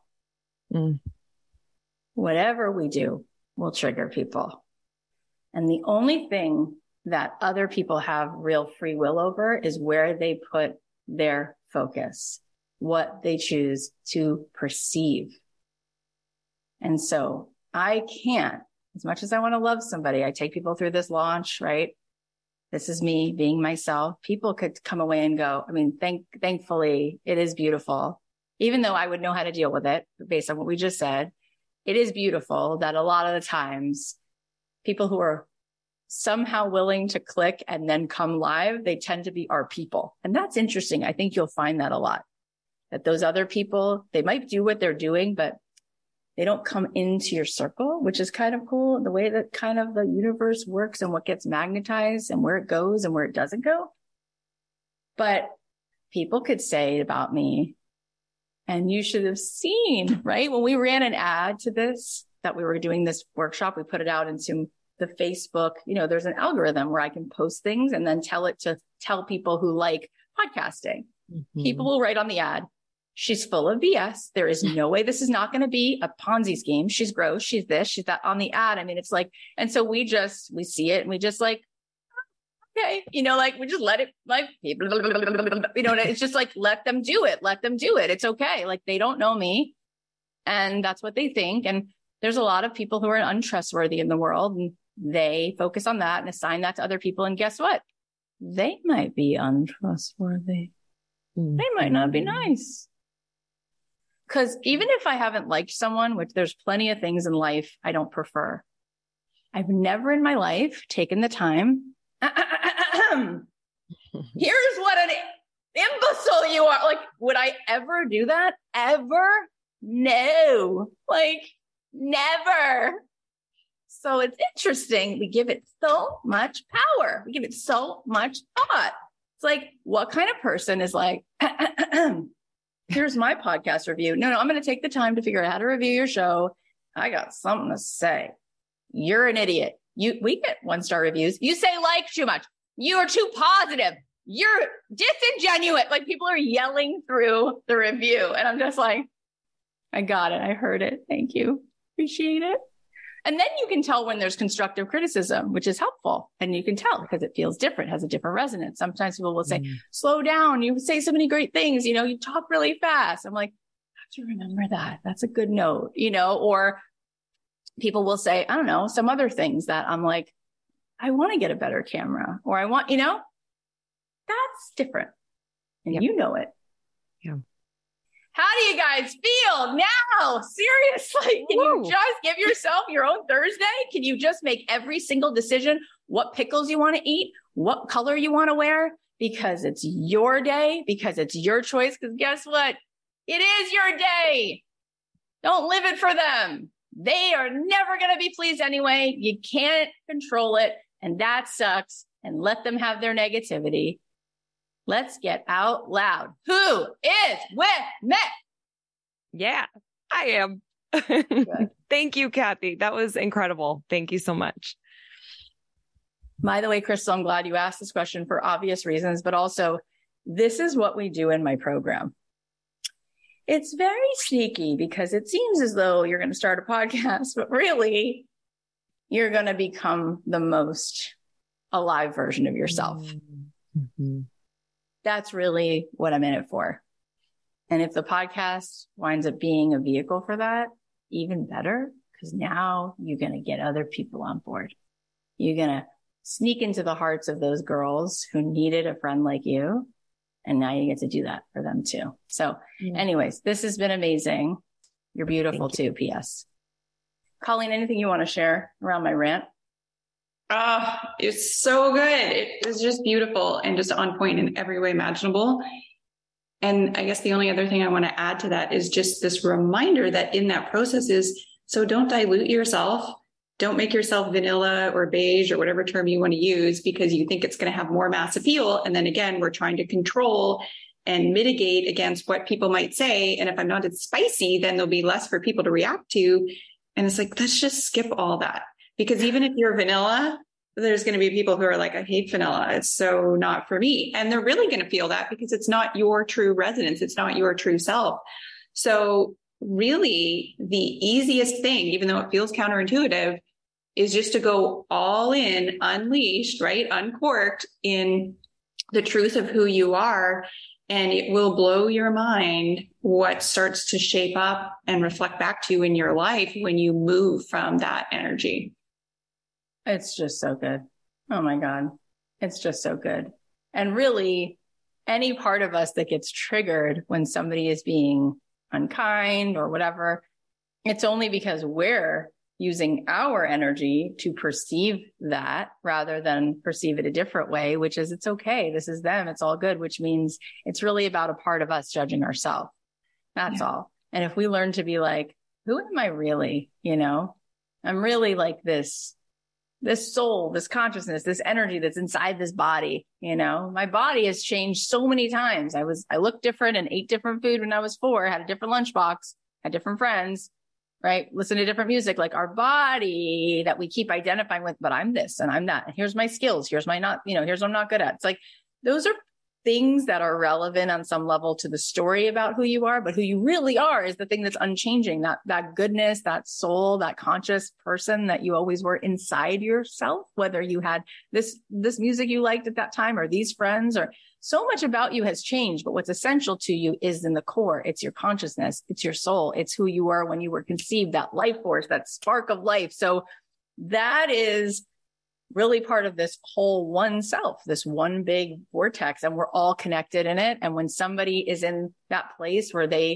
Whatever we do will trigger people. And the only thing that other people have real free will over is where they put their focus, what they choose to perceive. And so I can't, as much as I want to love somebody, I take people through this launch, right? This is me being myself. People could come away and go, I mean, thankfully it is beautiful, even though I would know how to deal with it based on what we just said. It is beautiful that a lot of the times people who are somehow willing to click and then come live, they tend to be our people. And that's interesting. I think you'll find that a lot, that those other people, they might do what they're doing, but they don't come into your circle, which is kind of cool. The way that kind of the universe works and what gets magnetized and where it goes and where it doesn't go. But people could say about me, and you should have seen, right? When we ran an ad to this, that we were doing this workshop, we put it out into the Facebook, you know, there's an algorithm where I can post things and then tell it to tell people who like podcasting. People will write on the ad, she's full of BS. There is no way this is not going to be a Ponzi scheme. She's gross. She's this, she's that on the ad. I mean, it's like, and so we see it and we just like, okay, you know, like we just let it, like, you know, it's just like, let them do it. Let them do it. It's okay. Like they don't know me and that's what they think. And there's a lot of people who are untrustworthy in the world and they focus on that and assign that to other people. And guess what? They might be untrustworthy. They might not be nice. Because even if I haven't liked someone, which there's plenty of things in life I don't prefer, I've never in my life taken the time. Here's what an imbecile you are. Like, would I ever do that? Ever? No. Like, never. So it's interesting. We give it so much power. We give it so much thought. It's like, what kind of person is like, here's my podcast review. No, I'm going to take the time to figure out how to review your show. I got something to say. You're an idiot. We get 1-star reviews. You say like too much. You are too positive. you're disingenuous. Like people are yelling through the review. And I'm just like, I got it. I heard it. Thank you. Appreciate it. And then you can tell when there's constructive criticism, which is helpful. And you can tell because it feels different, has a different resonance. Sometimes people will say, slow down. You say so many great things. You know, you talk really fast. I'm like, I have to remember that. That's a good note, you know, or people will say, I don't know, some other things that I'm like, I want to get a better camera or I want, you know, that's different. And you know it. Yeah. How do you guys feel now? Seriously, can you just give yourself your own Thursday? Can you just make every single decision, what pickles you want to eat, what color you want to wear? Because it's your day, because it's your choice. Because guess what? It is your day. Don't live it for them. They are never going to be pleased anyway. You can't control it. And that sucks. And let them have their negativity. Let's get out loud. Who is with me? Yeah, I am. Thank you, Kathy. That was incredible. Thank you so much. By the way, Crystal, I'm glad you asked this question for obvious reasons, but also this is what we do in my program. It's very sneaky because it seems as though you're going to start a podcast, but really you're going to become the most alive version of yourself. Mm-hmm. That's really what I'm in it for. And if the podcast winds up being a vehicle for that, even better, because now you're going to get other people on board. You're going to sneak into the hearts of those girls who needed a friend like you. And now you get to do that for them too. So anyways, this has been amazing. You're beautiful too, P.S. Colleen, anything you want to share around my rant? It's so good. It was just beautiful and just on point in every way imaginable. And I guess the only other thing I want to add to that is just this reminder that in that process is, so don't dilute yourself. Don't make yourself vanilla or beige or whatever term you want to use because you think it's going to have more mass appeal. And then again, we're trying to control and mitigate against what people might say. And if I'm not as spicy, then there'll be less for people to react to. And it's like, let's just skip all that. Because even if you're vanilla, there's going to be people who are like, I hate vanilla. It's so not for me. And they're really going to feel that because it's not your true resonance. It's not your true self. So really the easiest thing, even though it feels counterintuitive, is just to go all in, unleashed, right? Uncorked in the truth of who you are. And it will blow your mind what starts to shape up and reflect back to you in your life when you move from that energy. It's just so good. Oh my God. It's just so good. And really, any part of us that gets triggered when somebody is being unkind or whatever, it's only because we're using our energy to perceive that rather than perceive it a different way, which is it's okay. This is them. It's all good, which means it's really about a part of us judging ourselves. That's all. And if we learn to be like, who am I really? You know, I'm really like this soul, this consciousness, this energy that's inside this body. You know, my body has changed so many times. I looked different and ate different food when I was 4, had a different lunchbox, had different friends, right? Listen to different music, like our body that we keep identifying with, but I'm this and I'm that. And here's my skills. Here's my not, you know, here's what I'm not good at. It's like, those are things that are relevant on some level to the story about who you are, but who you really are is the thing that's unchanging, that goodness, that soul, that conscious person that you always were inside yourself, whether you had this music you liked at that time or these friends, or so much about you has changed. But what's essential to you is in the core. It's your consciousness. It's your soul. It's who you were when you were conceived, that life force, that spark of life. So that is really part of this whole one self, this one big vortex, and we're all connected in it. And when somebody is in that place where they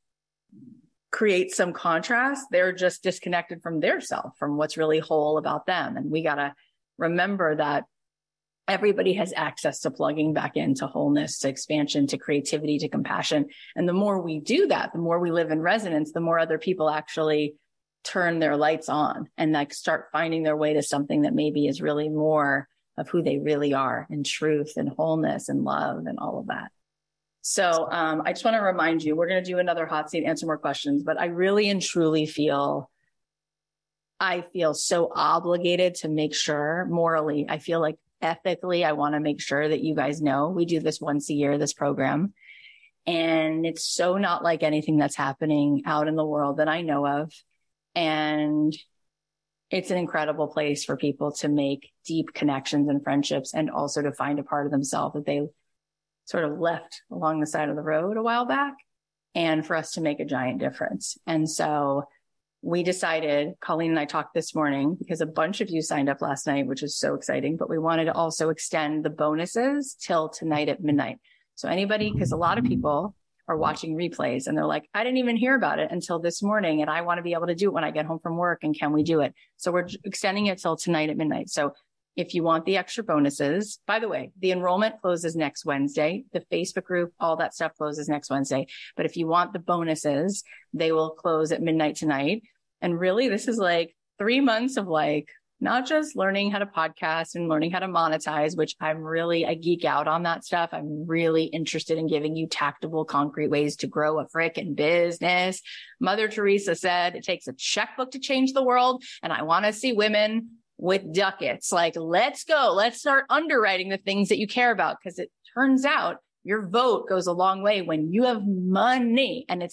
create some contrast, they're just disconnected from their self, from what's really whole about them. And we got to remember that everybody has access to plugging back into wholeness, to expansion, to creativity, to compassion. And the more we do that, the more we live in resonance, the more other people actually turn their lights on and like start finding their way to something that maybe is really more of who they really are in truth and wholeness and love and all of that. So I just want to remind you, we're going to do another hot seat, answer more questions, but I really and truly I feel so obligated to make sure morally, I feel like ethically, I want to make sure that you guys know we do this once a year, this program. And it's so not like anything that's happening out in the world that I know of. And it's an incredible place for people to make deep connections and friendships, and also to find a part of themselves that they sort of left along the side of the road a while back, and for us to make a giant difference. And so we decided, Colleen and I talked this morning, because a bunch of you signed up last night, which is so exciting, but we wanted to also extend the bonuses till tonight at midnight. So anybody, because a lot of people are watching replays and they're like, I didn't even hear about it until this morning, and I want to be able to do it when I get home from work, and can we do it? So we're extending it till tonight at midnight. So if you want the extra bonuses, by the way, the enrollment closes next Wednesday. The Facebook group, all that stuff closes next Wednesday. But if you want the bonuses, they will close at midnight tonight. And really, this is like 3 months of like, not just learning how to podcast and learning how to monetize, which I geek out on that stuff. I'm really interested in giving you tactable, concrete ways to grow a frickin' business. Mother Teresa said it takes a checkbook to change the world. And I want to see women with ducats. Like, let's go. Let's start underwriting the things that you care about, because it turns out your vote goes a long way when you have money, and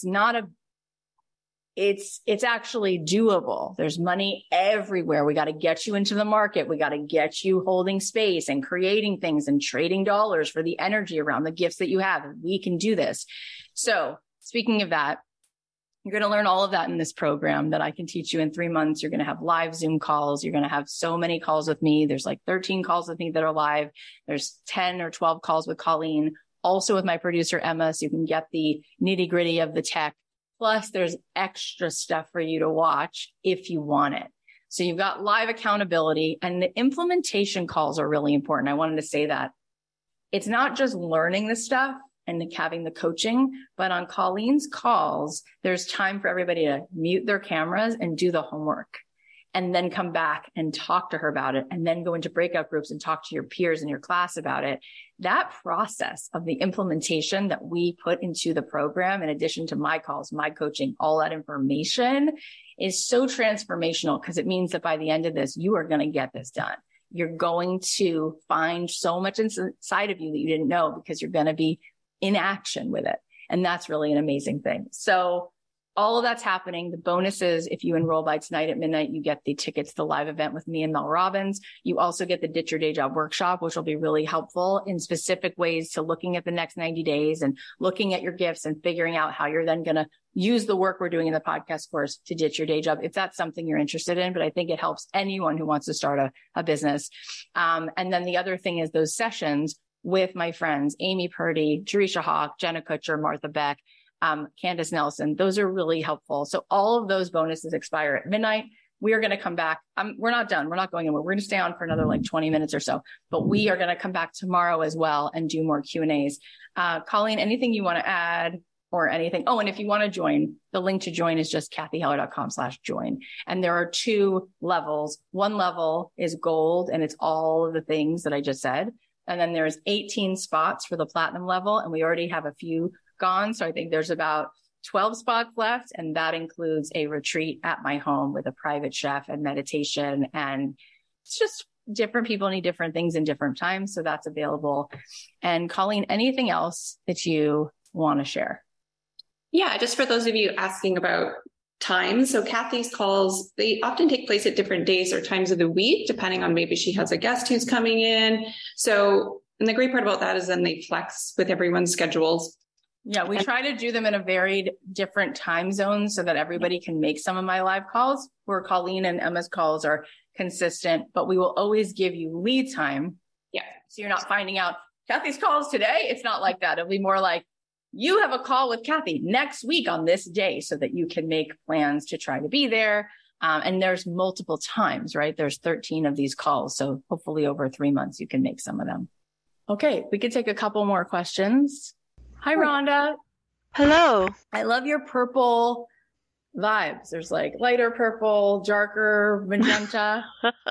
it's actually doable. There's money everywhere. We got to get you into the market. We got to get you holding space and creating things and trading dollars for the energy around the gifts that you have. We can do this. So speaking of that, you're going to learn all of that in this program that I can teach you in 3 months. You're going to have live Zoom calls. You're going to have so many calls with me. There's like 13 calls with me that are live. There's 10 or 12 calls with Colleen, also with my producer, Emma. So you can get the nitty gritty of the tech. Plus, there's extra stuff for you to watch if you want it. So you've got live accountability, and the implementation calls are really important. I wanted to say that. It's not just learning the stuff and having the coaching, but on Colleen's calls, there's time for everybody to mute their cameras and do the homework, and then come back and talk to her about it, and then go into breakout groups and talk to your peers in your class about it. That process of the implementation that we put into the program, in addition to my calls, my coaching, all that information, is so transformational, because it means that by the end of this, you are going to get this done. You're going to find so much inside of you that you didn't know, because you're going to be in action with it. And that's really an amazing thing. So all of that's happening. The bonuses, if you enroll by tonight at midnight, you get the tickets to the live event with me and Mel Robbins. You also get the Ditch Your Day Job workshop, which will be really helpful in specific ways to looking at the next 90 days and looking at your gifts and figuring out how you're then going to use the work we're doing in the podcast course to ditch your day job, if that's something you're interested in. But I think it helps anyone who wants to start a business. And then the other thing is those sessions with my friends, Amy Purdy, Jerisha Hawk, Jenna Kutcher, Martha Beck, Candace Nelson. Those are really helpful. So all of those bonuses expire at midnight. We are going to come back. We're not done. We're not going anywhere. We're going to stay on for another like 20 minutes or so, but we are going to come back tomorrow as well and do more Q&As. Colleen, anything you want to add or anything? Oh, and if you want to join, the link to join is just kathyheller.com/join. And there are 2 levels. One level is gold, and it's all of the things that I just said. And then there's 18 spots for the platinum level. And we already have a few gone. So I think there's about 12 spots left. And that includes a retreat at my home with a private chef and meditation. And it's just different people need different things in different times. So that's available. And Colleen, anything else that you want to share? Yeah, just for those of you asking about time. So Kathy's calls, they often take place at different days or times of the week, depending on maybe she has a guest who's coming in. So, and the great part about that is then they flex with everyone's schedules. Yeah, we try to do them in a very different time zone so that everybody can make some of my live calls, where Colleen and Emma's calls are consistent, but we will always give you lead time. Yeah. So you're not finding out Kathy's calls today. It's not like that. It'll be more like, you have a call with Kathy next week on this day, so that you can make plans to try to be there. And there's multiple times, right? There's 13 of these calls. So hopefully over 3 months, you can make some of them. Okay. We could take a couple more questions. Hi, Rhonda. Hello. I love your purple vibes. There's like lighter purple, darker magenta.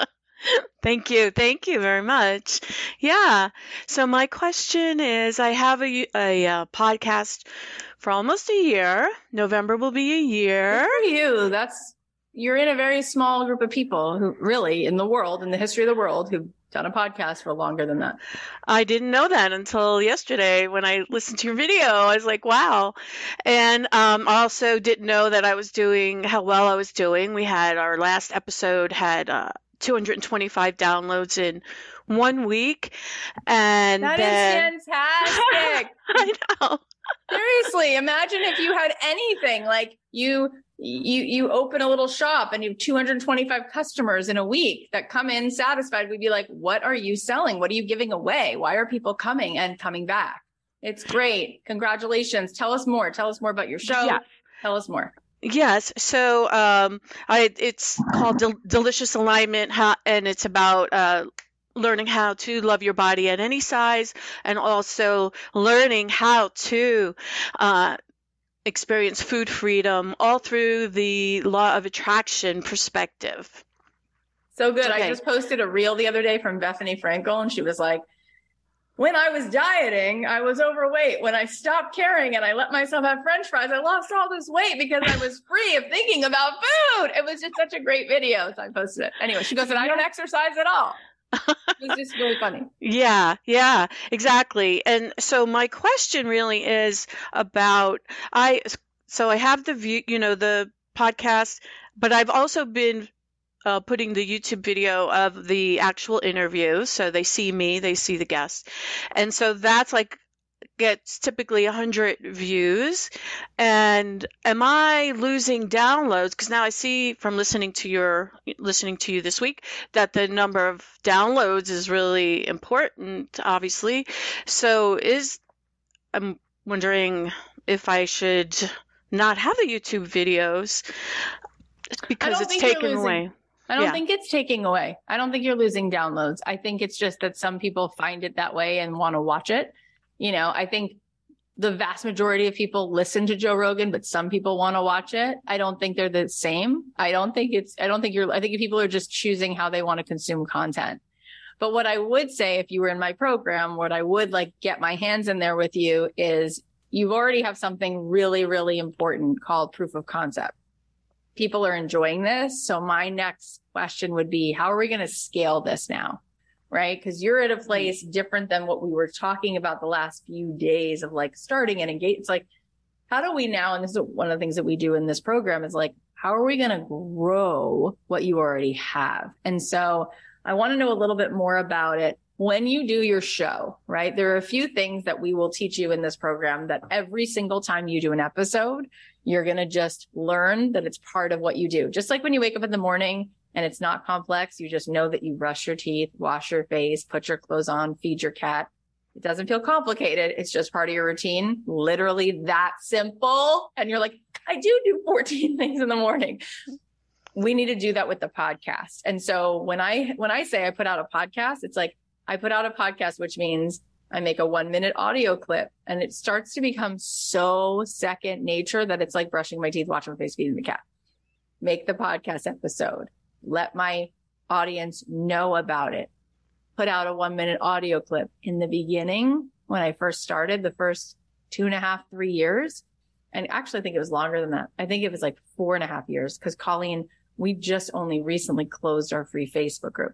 Thank you. Thank you very much. Yeah. So my question is, I have a podcast for almost a year. November will be a year. Good for you. You're in a very small group of people who really in the world, in the history of the world, who've done a podcast for longer than that. I didn't know that until yesterday when I listened to your video. I was like, wow. And I also didn't know that I was doing how well I was doing. We had our last episode had 225 downloads in 1 week. And that then... is fantastic. I know. Seriously, imagine if you had anything like you open a little shop and you have 225 customers in a week that come in satisfied. We'd be like, what are you selling? What are you giving away? Why are people coming and coming back? It's great. Congratulations. Tell us more. Tell us more about your show. Yeah. Tell us more. Yes. So it's called Delicious Alignment, and it's about learning how to love your body at any size, and also learning how to experience food freedom all through the law of attraction perspective. So good. Okay. I just posted a reel the other day from Bethany Frankel, and she was like, when I was dieting, I was overweight. When I stopped caring and I let myself have French fries, I lost all this weight because I was free of thinking about food. It was just such a great video. So I posted it. Anyway, she goes, and I don't exercise at all. It was just really funny. Yeah, exactly. And so my question really is about, I have the view, the podcast, but I've also been putting the YouTube video of the actual interview. So they see me, they see the guests. And so that's gets typically 100 views. And am I losing downloads? Because now I see from listening to you this week that the number of downloads is really important, obviously. So I'm wondering if I should not have the YouTube videos because it's taken away. I don't think it's taking away. I don't think you're losing downloads. I think it's just that some people find it that way and want to watch it. I think the vast majority of people listen to Joe Rogan, but some people want to watch it. I don't think they're the same. I think people are just choosing how they want to consume content. But what I would say, if you were in my program, what I would get my hands in there with you is you already have something really, really important called proof of concept. People are enjoying this. So my next question would be, how are we going to scale this now? Right? Because you're at a place different than what we were talking about the last few days of starting and engage. It's how do we now, and this is one of the things that we do in this program is how are we going to grow what you already have? And so I want to know a little bit more about it. When you do your show, right? There are a few things that we will teach you in this program that every single time you do an episode, you're going to just learn that it's part of what you do. Just like when you wake up in the morning and it's not complex, you just know that you brush your teeth, wash your face, put your clothes on, feed your cat. It doesn't feel complicated. It's just part of your routine. Literally that simple. And you're like, I do 14 things in the morning. We need to do that with the podcast. And so when I say I put out a podcast, it's I put out a podcast, which means I make a 1-minute audio clip, and it starts to become so second nature that it's like brushing my teeth, washing my face, feeding the cat. Make the podcast episode. Let my audience know about it. Put out a 1-minute audio clip. In the beginning, when I first started, the first 2.5, 3 years, and actually I think it was longer than that. I think it was 4.5 years, because Colleen, we just only recently closed our free Facebook group.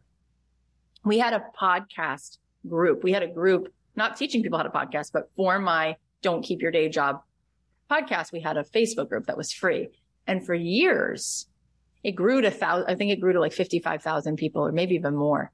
We had a podcast group. We had a group, not teaching people how to podcast, but for my Don't Keep Your Day Job podcast, we had a Facebook group that was free. And for years, it grew to 1,000. I think it grew to 55,000 people, or maybe even more.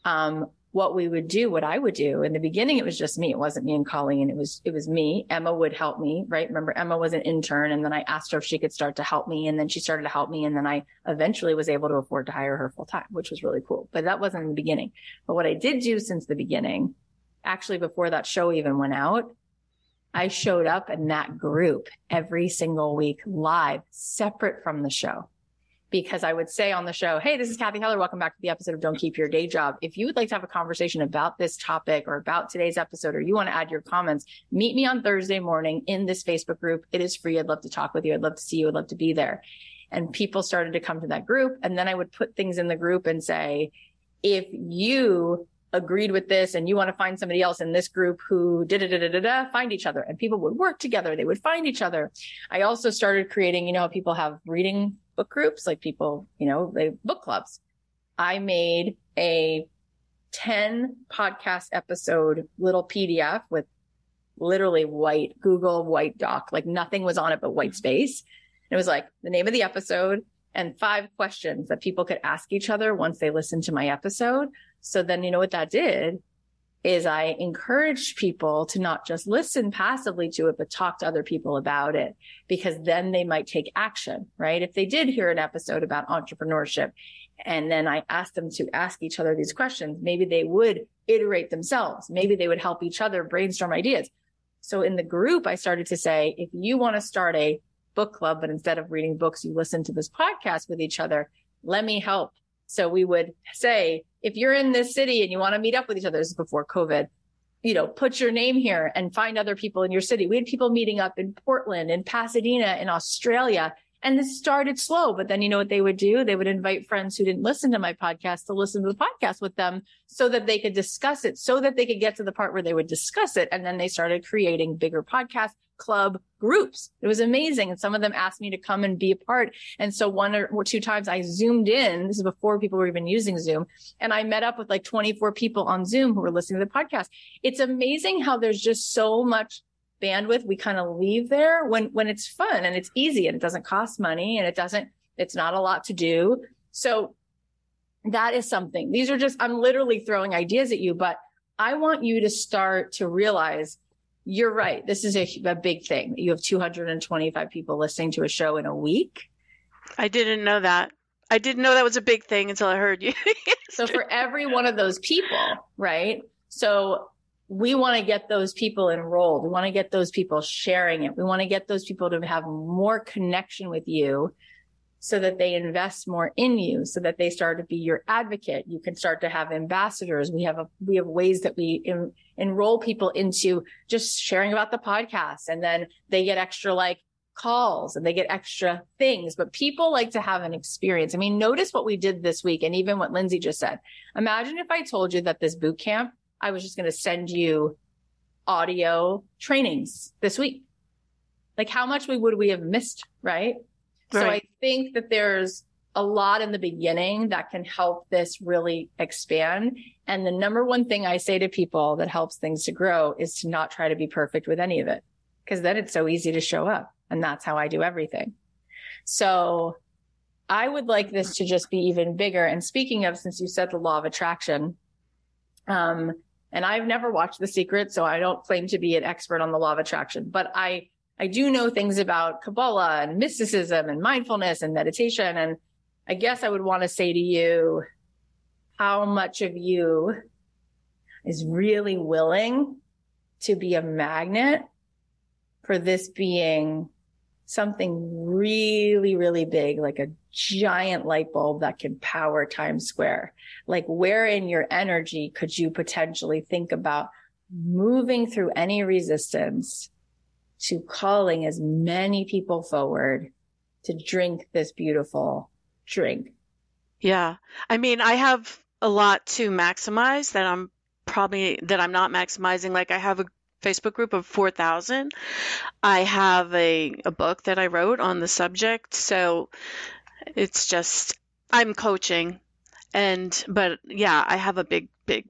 What I would do in the beginning, it was just me. It wasn't me and Colleen. It was me. Emma would help me, right? Remember, Emma was an intern, and then I asked her if she could start to help me. And then she started to help me. And then I eventually was able to afford to hire her full time, which was really cool. But that wasn't in the beginning. But what I did do since the beginning, actually before that show even went out, I showed up in that group every single week live, separate from the show. Because I would say on the show, hey, this is Kathy Heller. Welcome back to the episode of Don't Keep Your Day Job. If you would like to have a conversation about this topic or about today's episode, or you want to add your comments, meet me on Thursday morning in this Facebook group. It is free. I'd love to talk with you. I'd love to see you. I'd love to be there. And people started to come to that group. And then I would put things in the group and say, if you agreed with this and you want to find somebody else in this group who find each other. And people would work together. They would find each other. I also started creating, people have reading book groups, people, they book clubs. I made a 10 podcast episode little PDF with literally white Google white doc, like nothing was on it but white space. It was like the name of the episode and 5 questions that people could ask each other once they listened to my episode. So then, you know what that did is I encouraged people to not just listen passively to it, but talk to other people about it, because then they might take action, right? If they did hear an episode about entrepreneurship and then I asked them to ask each other these questions, maybe they would iterate themselves. Maybe they would help each other brainstorm ideas. So in the group, I started to say, if you want to start a book club, but instead of reading books, you listen to this podcast with each other, let me help. So we would say, if you're in this city and you want to meet up with each other, this is before COVID, you know, put your name here and find other people in your city. We had people meeting up in Portland, in Pasadena, in Australia. And this started slow, but then you know what they would do? They would invite friends who didn't listen to my podcast to listen to the podcast with them so that they could discuss it, so that they could get to the part where they would discuss it. And then they started creating bigger podcast club groups. It was amazing. And some of them asked me to come and be a part. And so 1 or 2 times I zoomed in. This is before people were even using Zoom. And I met up with like 24 people on Zoom who were listening to the podcast. It's amazing how there's just so much bandwidth we kind of leave there when it's fun and it's easy and it doesn't cost money and it's not a lot to do. So that is something. These are just, I'm literally throwing ideas at you, but I want you to start to realize you're right. This is a big thing. You have 225 people listening to a show in a week. I didn't know that. I didn't know that was a big thing until I heard you. So for every one of those people, right? So we want to get those people enrolled. We want to get those people sharing it. We want to get those people to have more connection with you so that they invest more in you, so that they start to be your advocate. You can start to have ambassadors. We have ways that we enroll people into just sharing about the podcast, and then they get extra like calls and they get extra things, but people like to have an experience. I mean, notice what we did this week. And even what Lindsay just said, imagine if I told you that this boot camp, I was just going to send you audio trainings this week. Like how much would we have missed, right? So I think that there's a lot in the beginning that can help this really expand. And the number one thing I say to people that helps things to grow is to not try to be perfect with any of it, because then it's so easy to show up. And that's how I do everything. So I would like this to just be even bigger. And speaking of, since you said the law of attraction, and I've never watched The Secret, so I don't claim to be an expert on the law of attraction, but I do know things about Kabbalah and mysticism and mindfulness and meditation. And I guess I would want to say to you, how much of you is really willing to be a magnet for this being something really, really big, like a giant light bulb that can power Times Square? Like, where in your energy could you potentially think about moving through any resistance to calling as many people forward to drink this beautiful drink? Yeah. I mean, I have a lot to maximize that I'm not maximizing. Like I have a Facebook group of 4,000. I have a book that I wrote on the subject. So it's just, I'm coaching but yeah, I have a big,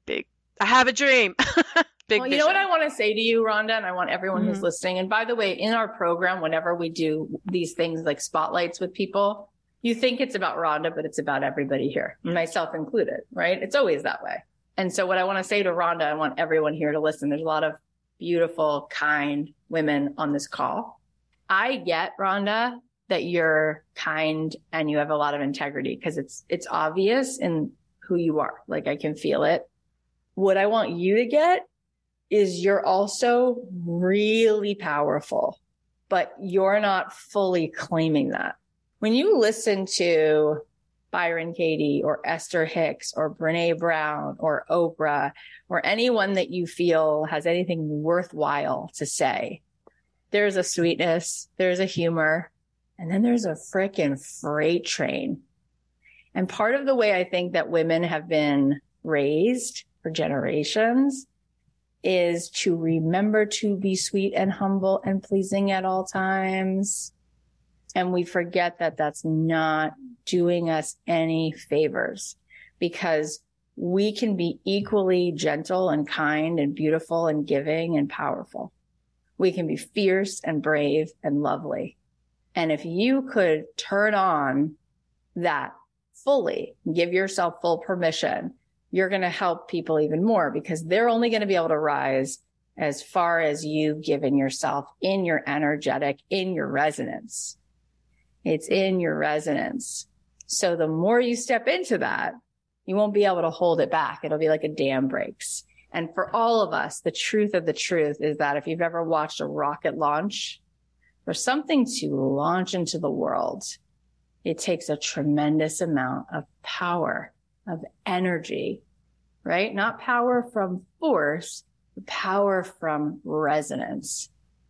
I have a dream. Well, you know what I want to say to you, Rhonda, and I want everyone who's listening. And by the way, in our program, whenever we do these things like spotlights with people, you think it's about Rhonda, but it's about everybody here, myself included, right? It's always that way. And so what I want to say to Rhonda, I want everyone here to listen. There's a lot of beautiful, kind women on this call. I get, Rhonda, that you're kind and you have a lot of integrity because it's obvious in who you are. Like I can feel it. What I want you to get is you're also really powerful, but you're not fully claiming that. When you listen to Byron Katie or Esther Hicks or Brene Brown or Oprah or anyone that you feel has anything worthwhile to say, there's a sweetness, there's a humor, and then there's a freaking freight train. And part of the way I think that women have been raised for generations is to remember to be sweet and humble and pleasing at all times. And we forget that that's not doing us any favors, because we can be equally gentle and kind and beautiful and giving and powerful. We can be fierce and brave and lovely. And if you could turn on that fully, give yourself full permission, you're going to help people even more, because they're only going to be able to rise as far as you've given yourself in your energetic, in your resonance. It's in your resonance. So the more you step into that, you won't be able to hold it back. It'll be like a dam breaks. And for all of us, the truth of the truth is that if you've ever watched a rocket launch, for something to launch into the world, it takes a tremendous amount of power, of energy, right? Not power from force, but power from resonance.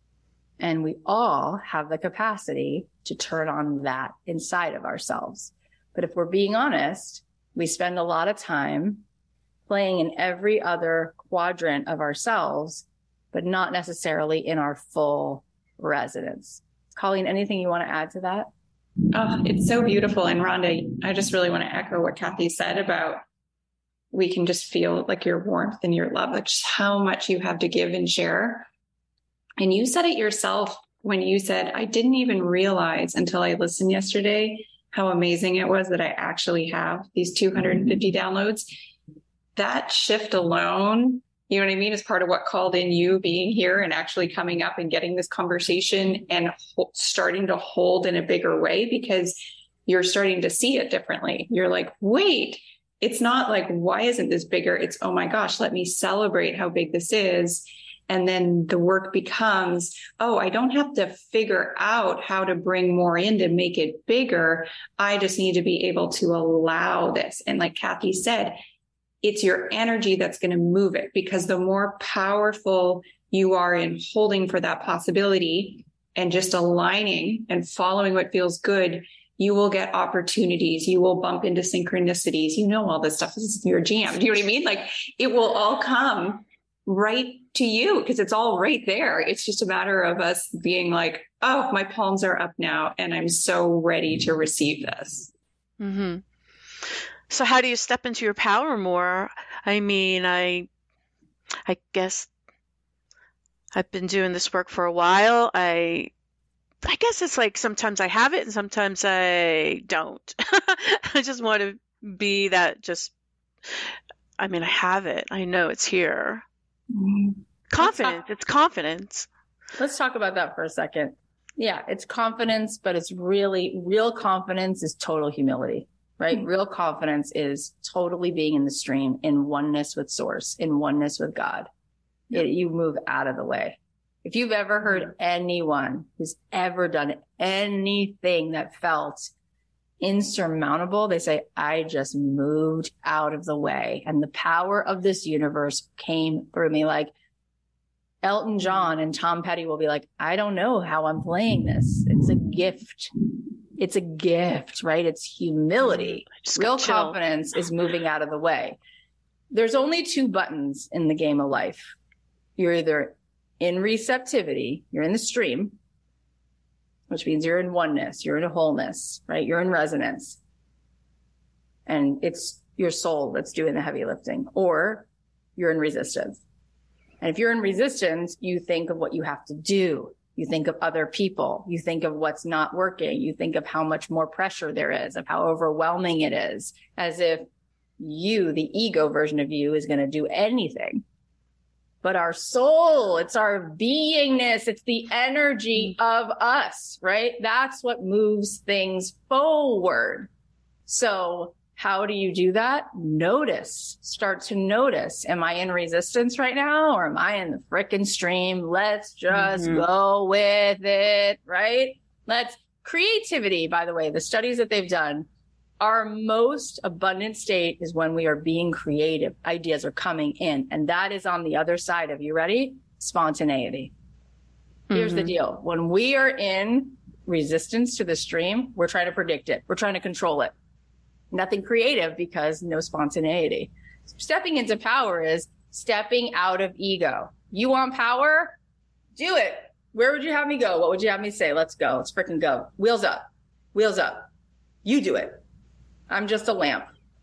And we all have the capacity to turn on that inside of ourselves. But if we're being honest, we spend a lot of time playing in every other quadrant of ourselves, but not necessarily in our full resonance. Colleen, anything you want to add to that? Oh, it's so beautiful. And Rhonda, I just really want to echo what Kathy said about we can just feel like your warmth and your love, like just how much you have to give and share. And you said it yourself when you said, I didn't even realize until I listened yesterday how amazing it was that I actually have these 250 downloads. That shift alone, you know what I mean, is part of what called in you being here and actually coming up and getting this conversation and starting to hold in a bigger way, because you're starting to see it differently. You're like, wait, it's not like, why isn't this bigger? It's, oh my gosh, let me celebrate how big this is. And then the work becomes, oh, I don't have to figure out how to bring more in to make it bigger. I just need to be able to allow this. And like Kathy said, it's your energy that's going to move it, because the more powerful you are in holding for that possibility and just aligning and following what feels good, you will get opportunities. You will bump into synchronicities. You know, all this stuff is your jam. Do you know what I mean? Like it will all come right to you because it's all right there. It's just a matter of us being like, oh, my palms are up now and I'm so ready to receive this. Mm-hmm. So how do you step into your power more? I mean, I guess I've been doing this work for a while. I guess it's like sometimes I have it and sometimes I don't. I just want to be that I have it. I know it's here. Confidence. It's confidence. Let's talk about that for a second. Yeah, it's confidence, but it's really, real confidence is total humility, right? Mm-hmm. Real confidence is totally being in the stream, in oneness with source, in oneness with God. You move out of the way. If you've ever heard anyone who's ever done anything that felt insurmountable, they say, I just moved out of the way. And the power of this universe came through me. Like Elton John and Tom Petty will be like, I don't know how I'm playing this. It's a gift. It's a gift, right? It's humility. Real confidence is moving out of the way. There's only two buttons in the game of life. You're either in receptivity, you're in the stream, which means you're in oneness, you're in a wholeness, right? You're in resonance. And it's your soul that's doing the heavy lifting, or you're in resistance. And if you're in resistance, you think of what you have to do. You think of other people. You think of what's not working. You think of how much more pressure there is, of how overwhelming it is, as if you, the ego version of you, is going to do anything. But our soul, it's our beingness, it's the energy of us, right? That's what moves things forward. So how do you do that? Notice, start to notice. Am I in resistance right now, or am I in the frickin' stream? Let's just go with it, right? Creativity, by the way, the studies that they've done, our most abundant state is when we are being creative. Ideas are coming in. And that is on the other side of, you ready? Spontaneity. Here's the deal. When we are in resistance to the stream, we're trying to predict it. We're trying to control it. Nothing creative because no spontaneity. Stepping into power is stepping out of ego. You want power? Do it. Where would you have me go? What would you have me say? Let's go. Let's freaking go. Wheels up. Wheels up. You do it. I'm just a lamp.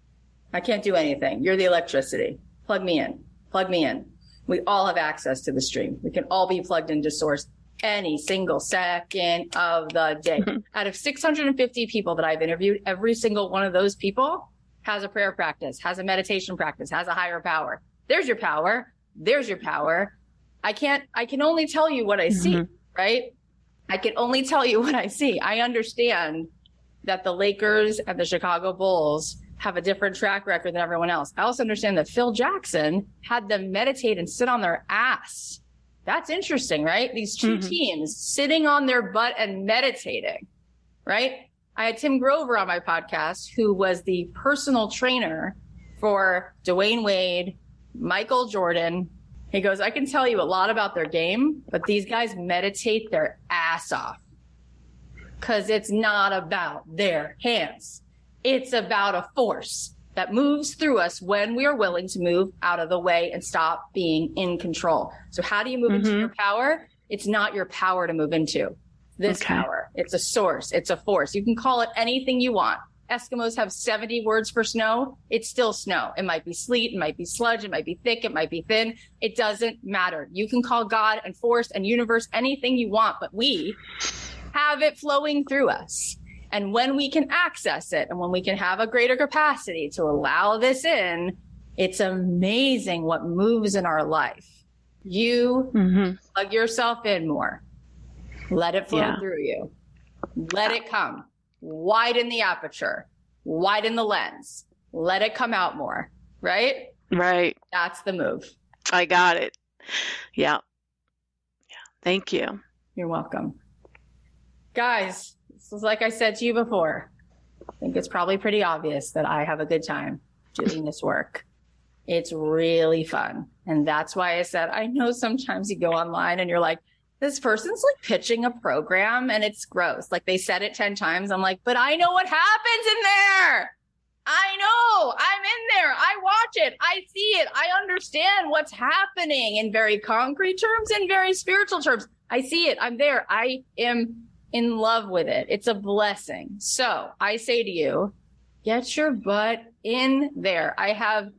I can't do anything. You're the electricity. Plug me in. Plug me in. We all have access to the stream. We can all be plugged into source any single second of the day. Out of 650 people that I've interviewed, every single one of those people has a prayer practice, has a meditation practice, has a higher power. There's your power. There's your power. I can only tell you what I see, right? I can only tell you what I see. I understand that the Lakers and the Chicago Bulls have a different track record than everyone else. I also understand that Phil Jackson had them meditate and sit on their ass. That's interesting, right? These two teams sitting on their butt and meditating, right? I had Tim Grover on my podcast, who was the personal trainer for Dwayne Wade, Michael Jordan. He goes, I can tell you a lot about their game, but these guys meditate their ass off because it's not about their hands. It's about a force that moves through us when we are willing to move out of the way and stop being in control. So how do you move into your power? It's not your power to move into. This power. It's a source. It's a force. You can call it anything you want. Eskimos have 70 words for snow. It's still snow. It might be sleet. It might be sludge. It might be thick. It might be thin. It doesn't matter. You can call God and force and universe anything you want, but we have it flowing through us. And when we can access it and when we can have a greater capacity to allow this in, it's amazing what moves in our life. You plug yourself in more. Let it flow through you. Let it come. Widen the aperture. Widen the lens. Let it come out more. Right? Right. That's the move. I got it. Yeah. Thank you. You're welcome. Guys, this is like I said to you before. I think it's probably pretty obvious that I have a good time doing this work. It's really fun. And that's why I said, I know sometimes you go online and you're like, this person's like pitching a program and it's gross. Like they said it 10 times. I'm like, but I know what happens in there. I know. I'm in there. I watch it. I see it. I understand what's happening in very concrete terms and very spiritual terms. I see it. I'm there. I am in love with it. It's a blessing. So I say to you, get your butt in there. I have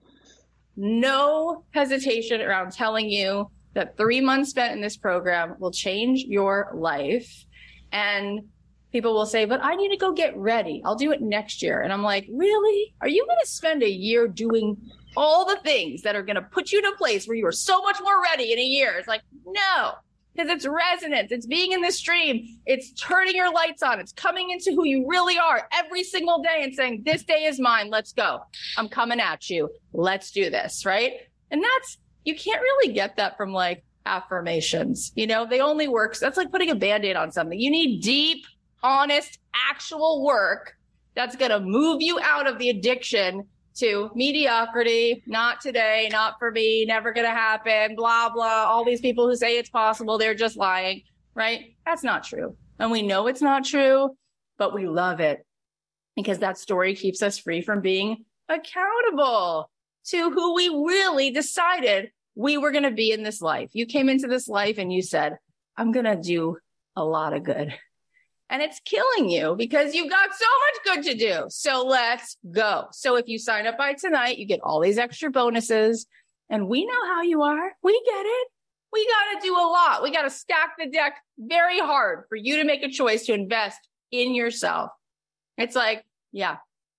no hesitation around telling you that 3 months spent in this program will change your life. And people will say, but I need to go get ready. I'll do it next year. And I'm like, really? Are you going to spend a year doing all the things that are going to put you in a place where you are so much more ready in a year? It's like, no, because it's resonance. It's being in the stream. It's turning your lights on. It's coming into who you really are every single day and saying, this day is mine. Let's go. I'm coming at you. Let's do this. Right. And you can't really get that from like affirmations. You know, they only work. That's like putting a Band-Aid on something. You need deep, honest, actual work that's going to move you out of the addiction to mediocrity, not today, not for me, never going to happen, blah, blah. All these people who say it's possible, they're just lying, right? That's not true. And we know it's not true, but we love it because that story keeps us free from being accountable to who we really decided we were going to be in this life. You came into this life and you said, I'm going to do a lot of good. And it's killing you because you've got so much good to do. So let's go. So if you sign up by tonight, you get all these extra bonuses. And we know how you are. We get it. We got to do a lot. We got to stack the deck very hard for you to make a choice to invest in yourself. It's like, yeah,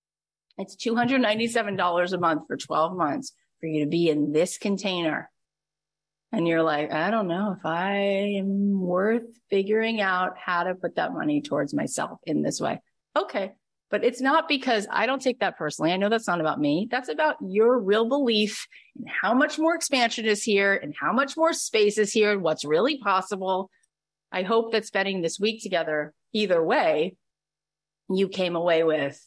it's $297 a month for 12 months for you to be in this container. And you're like, I don't know if I am worth figuring out how to put that money towards myself in this way. Okay. But it's not because I don't take that personally. I know that's not about me. That's about your real belief in how much more expansion is here and how much more space is here and what's really possible. I hope that spending this week together, either way, you came away with,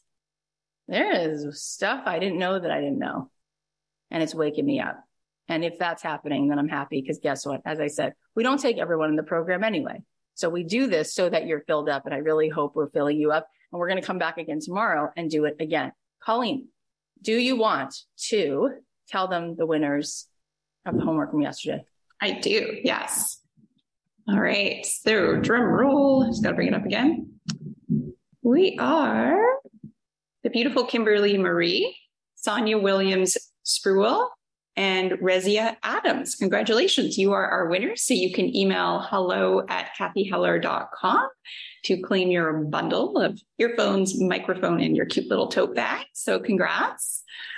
there is stuff I didn't know that I didn't know. And it's waking me up. And if that's happening, then I'm happy because guess what? As I said, we don't take everyone in the program anyway. So we do this so that you're filled up. And I really hope we're filling you up. And we're going to come back again tomorrow and do it again. Colleen, do you want to tell them the winners of the homework from yesterday? I do. Yes. All right. So drum roll. Just got to bring it up again. We are the beautiful Kimberly Marie, Sonia Williams Spruill, and Rezia Adams. Congratulations. You are our winners. So you can email hello@kathyheller.com to claim your bundle of earphones, microphone, and your cute little tote bag. So congrats.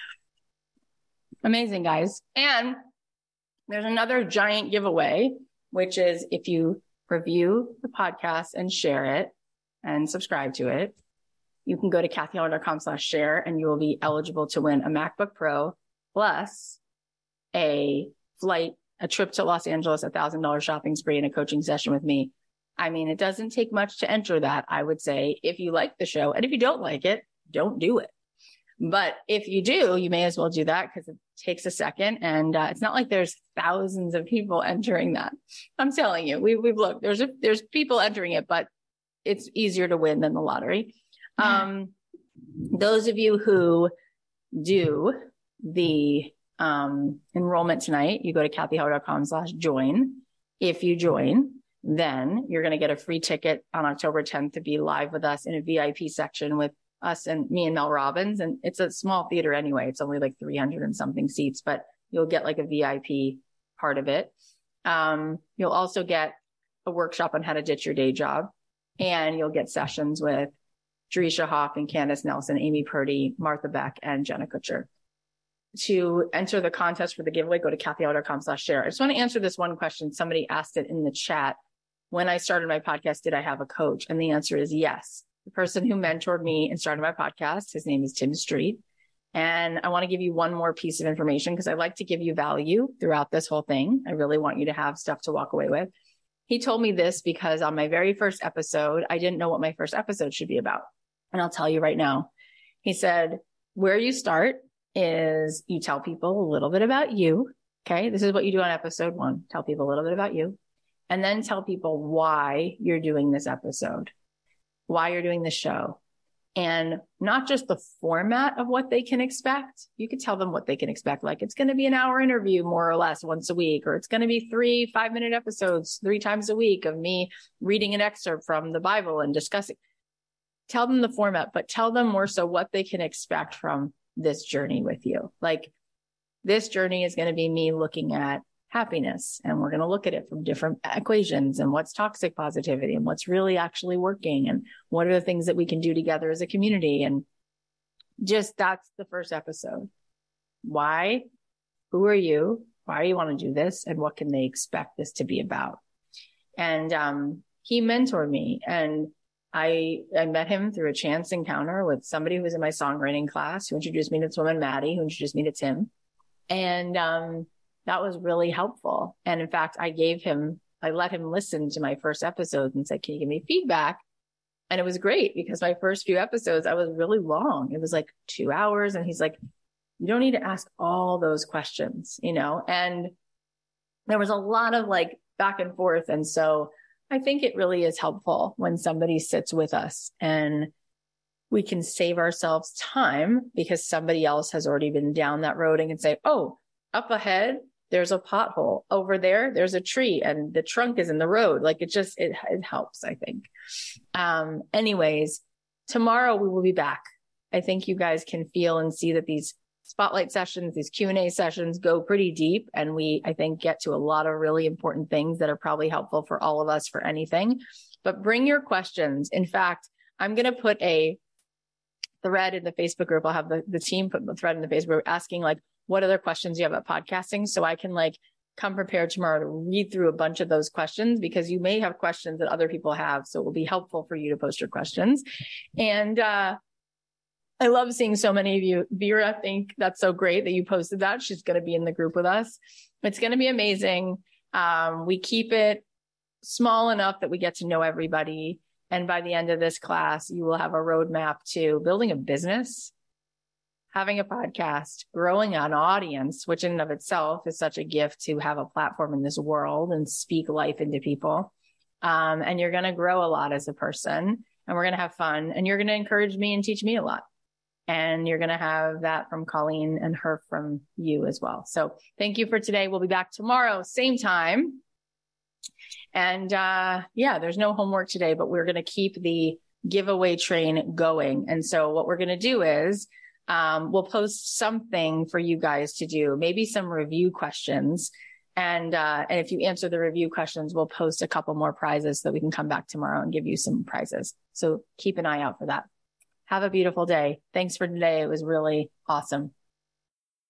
Amazing, guys. And there's another giant giveaway, which is if you review the podcast and share it and subscribe to it, you can go to kathyheller.com/share and you will be eligible to win a MacBook Pro plus a flight, a trip to Los Angeles, $1,000 shopping spree, and a coaching session with me. I mean, it doesn't take much to enter that, I would say, if you like the show. And if you don't like it, don't do it. But if you do, you may as well do that because it takes a second. And it's not like there's thousands of people entering that. I'm telling you, we've looked, there's people entering it, but it's easier to win than the lottery. Those of you who do the enrollment tonight, you go to kathyheller.com/join. If you join, then you're going to get a free ticket on October 10th to be live with us in a VIP section with us and me and Mel Robbins. And it's a small theater anyway. It's only like 300 and something seats, but you'll get like a VIP part of it. You'll also get a workshop on how to ditch your day job, and you'll get sessions with Jerisha Hoff and Candace Nelson, Amy Purdy, Martha Beck, and Jenna Kutcher. To enter the contest for the giveaway, go to kathyheller.com/share. I just want to answer this one question. Somebody asked it in the chat. When I started my podcast, did I have a coach? And the answer is yes. The person who mentored me and started my podcast, his name is Tim Street. And I want to give you one more piece of information because I like to give you value throughout this whole thing. I really want you to have stuff to walk away with. He told me this because on my very first episode, I didn't know what my first episode should be about. And I'll tell you right now. He said, where you start is you tell people a little bit about you. Okay. This is what you do on episode 1. Tell people a little bit about you, and then tell people why you're doing this episode, why you're doing the show, and not just the format of what they can expect. You could tell them what they can expect. Like it's going to be an hour interview more or less once a week, or it's going to be 3 5-minute episodes 3 times a week of me reading an excerpt from the Bible and discussing. Tell them the format, but tell them more so what they can expect from this journey with you. Like this journey is going to be me looking at happiness, and we're going to look at it from different equations and what's toxic positivity and what's really actually working and what are the things that we can do together as a community. And just that's the first episode. Why? Who are you? Why do you want to do this? And what can they expect this to be about? And he mentored me, and I met him through a chance encounter with somebody who was in my songwriting class who introduced me to this woman, Maddie, who introduced me to Tim. And that was really helpful. And in fact, I let him listen to my first episode and said, can you give me feedback? And it was great because my first few episodes, I was really long. It was like 2 hours. And he's like, you don't need to ask all those questions, and there was a lot of like back and forth. And so I think it really is helpful when somebody sits with us and we can save ourselves time because somebody else has already been down that road and can say, oh, up ahead, there's a pothole over there. There's a tree and the trunk is in the road. Like it helps, I think. Anyways, tomorrow we will be back. I think you guys can feel and see that these spotlight sessions, these Q&A sessions go pretty deep. And I think, get to a lot of really important things that are probably helpful for all of us for anything. But bring your questions. In fact, I'm going to put a thread in the Facebook group. I'll have the team put the thread in the Facebook group asking like, what other questions you have about podcasting? So I can like come prepared tomorrow to read through a bunch of those questions because you may have questions that other people have. So it will be helpful for you to post your questions. And, I love seeing so many of you. Vera, I think that's so great that you posted that. She's going to be in the group with us. It's going to be amazing. We keep it small enough that we get to know everybody. And by the end of this class, you will have a roadmap to building a business, having a podcast, growing an audience, which in and of itself is such a gift to have a platform in this world and speak life into people. And you're going to grow a lot as a person, and we're going to have fun, and you're going to encourage me and teach me a lot. And you're going to have that from Colleen and her from you as well. So thank you for today. We'll be back tomorrow, same time. And there's no homework today, but we're going to keep the giveaway train going. And so what we're going to do is we'll post something for you guys to do, maybe some review questions. And if you answer the review questions, we'll post a couple more prizes so that we can come back tomorrow and give you some prizes. So keep an eye out for that. Have a beautiful day. Thanks for today. It was really awesome.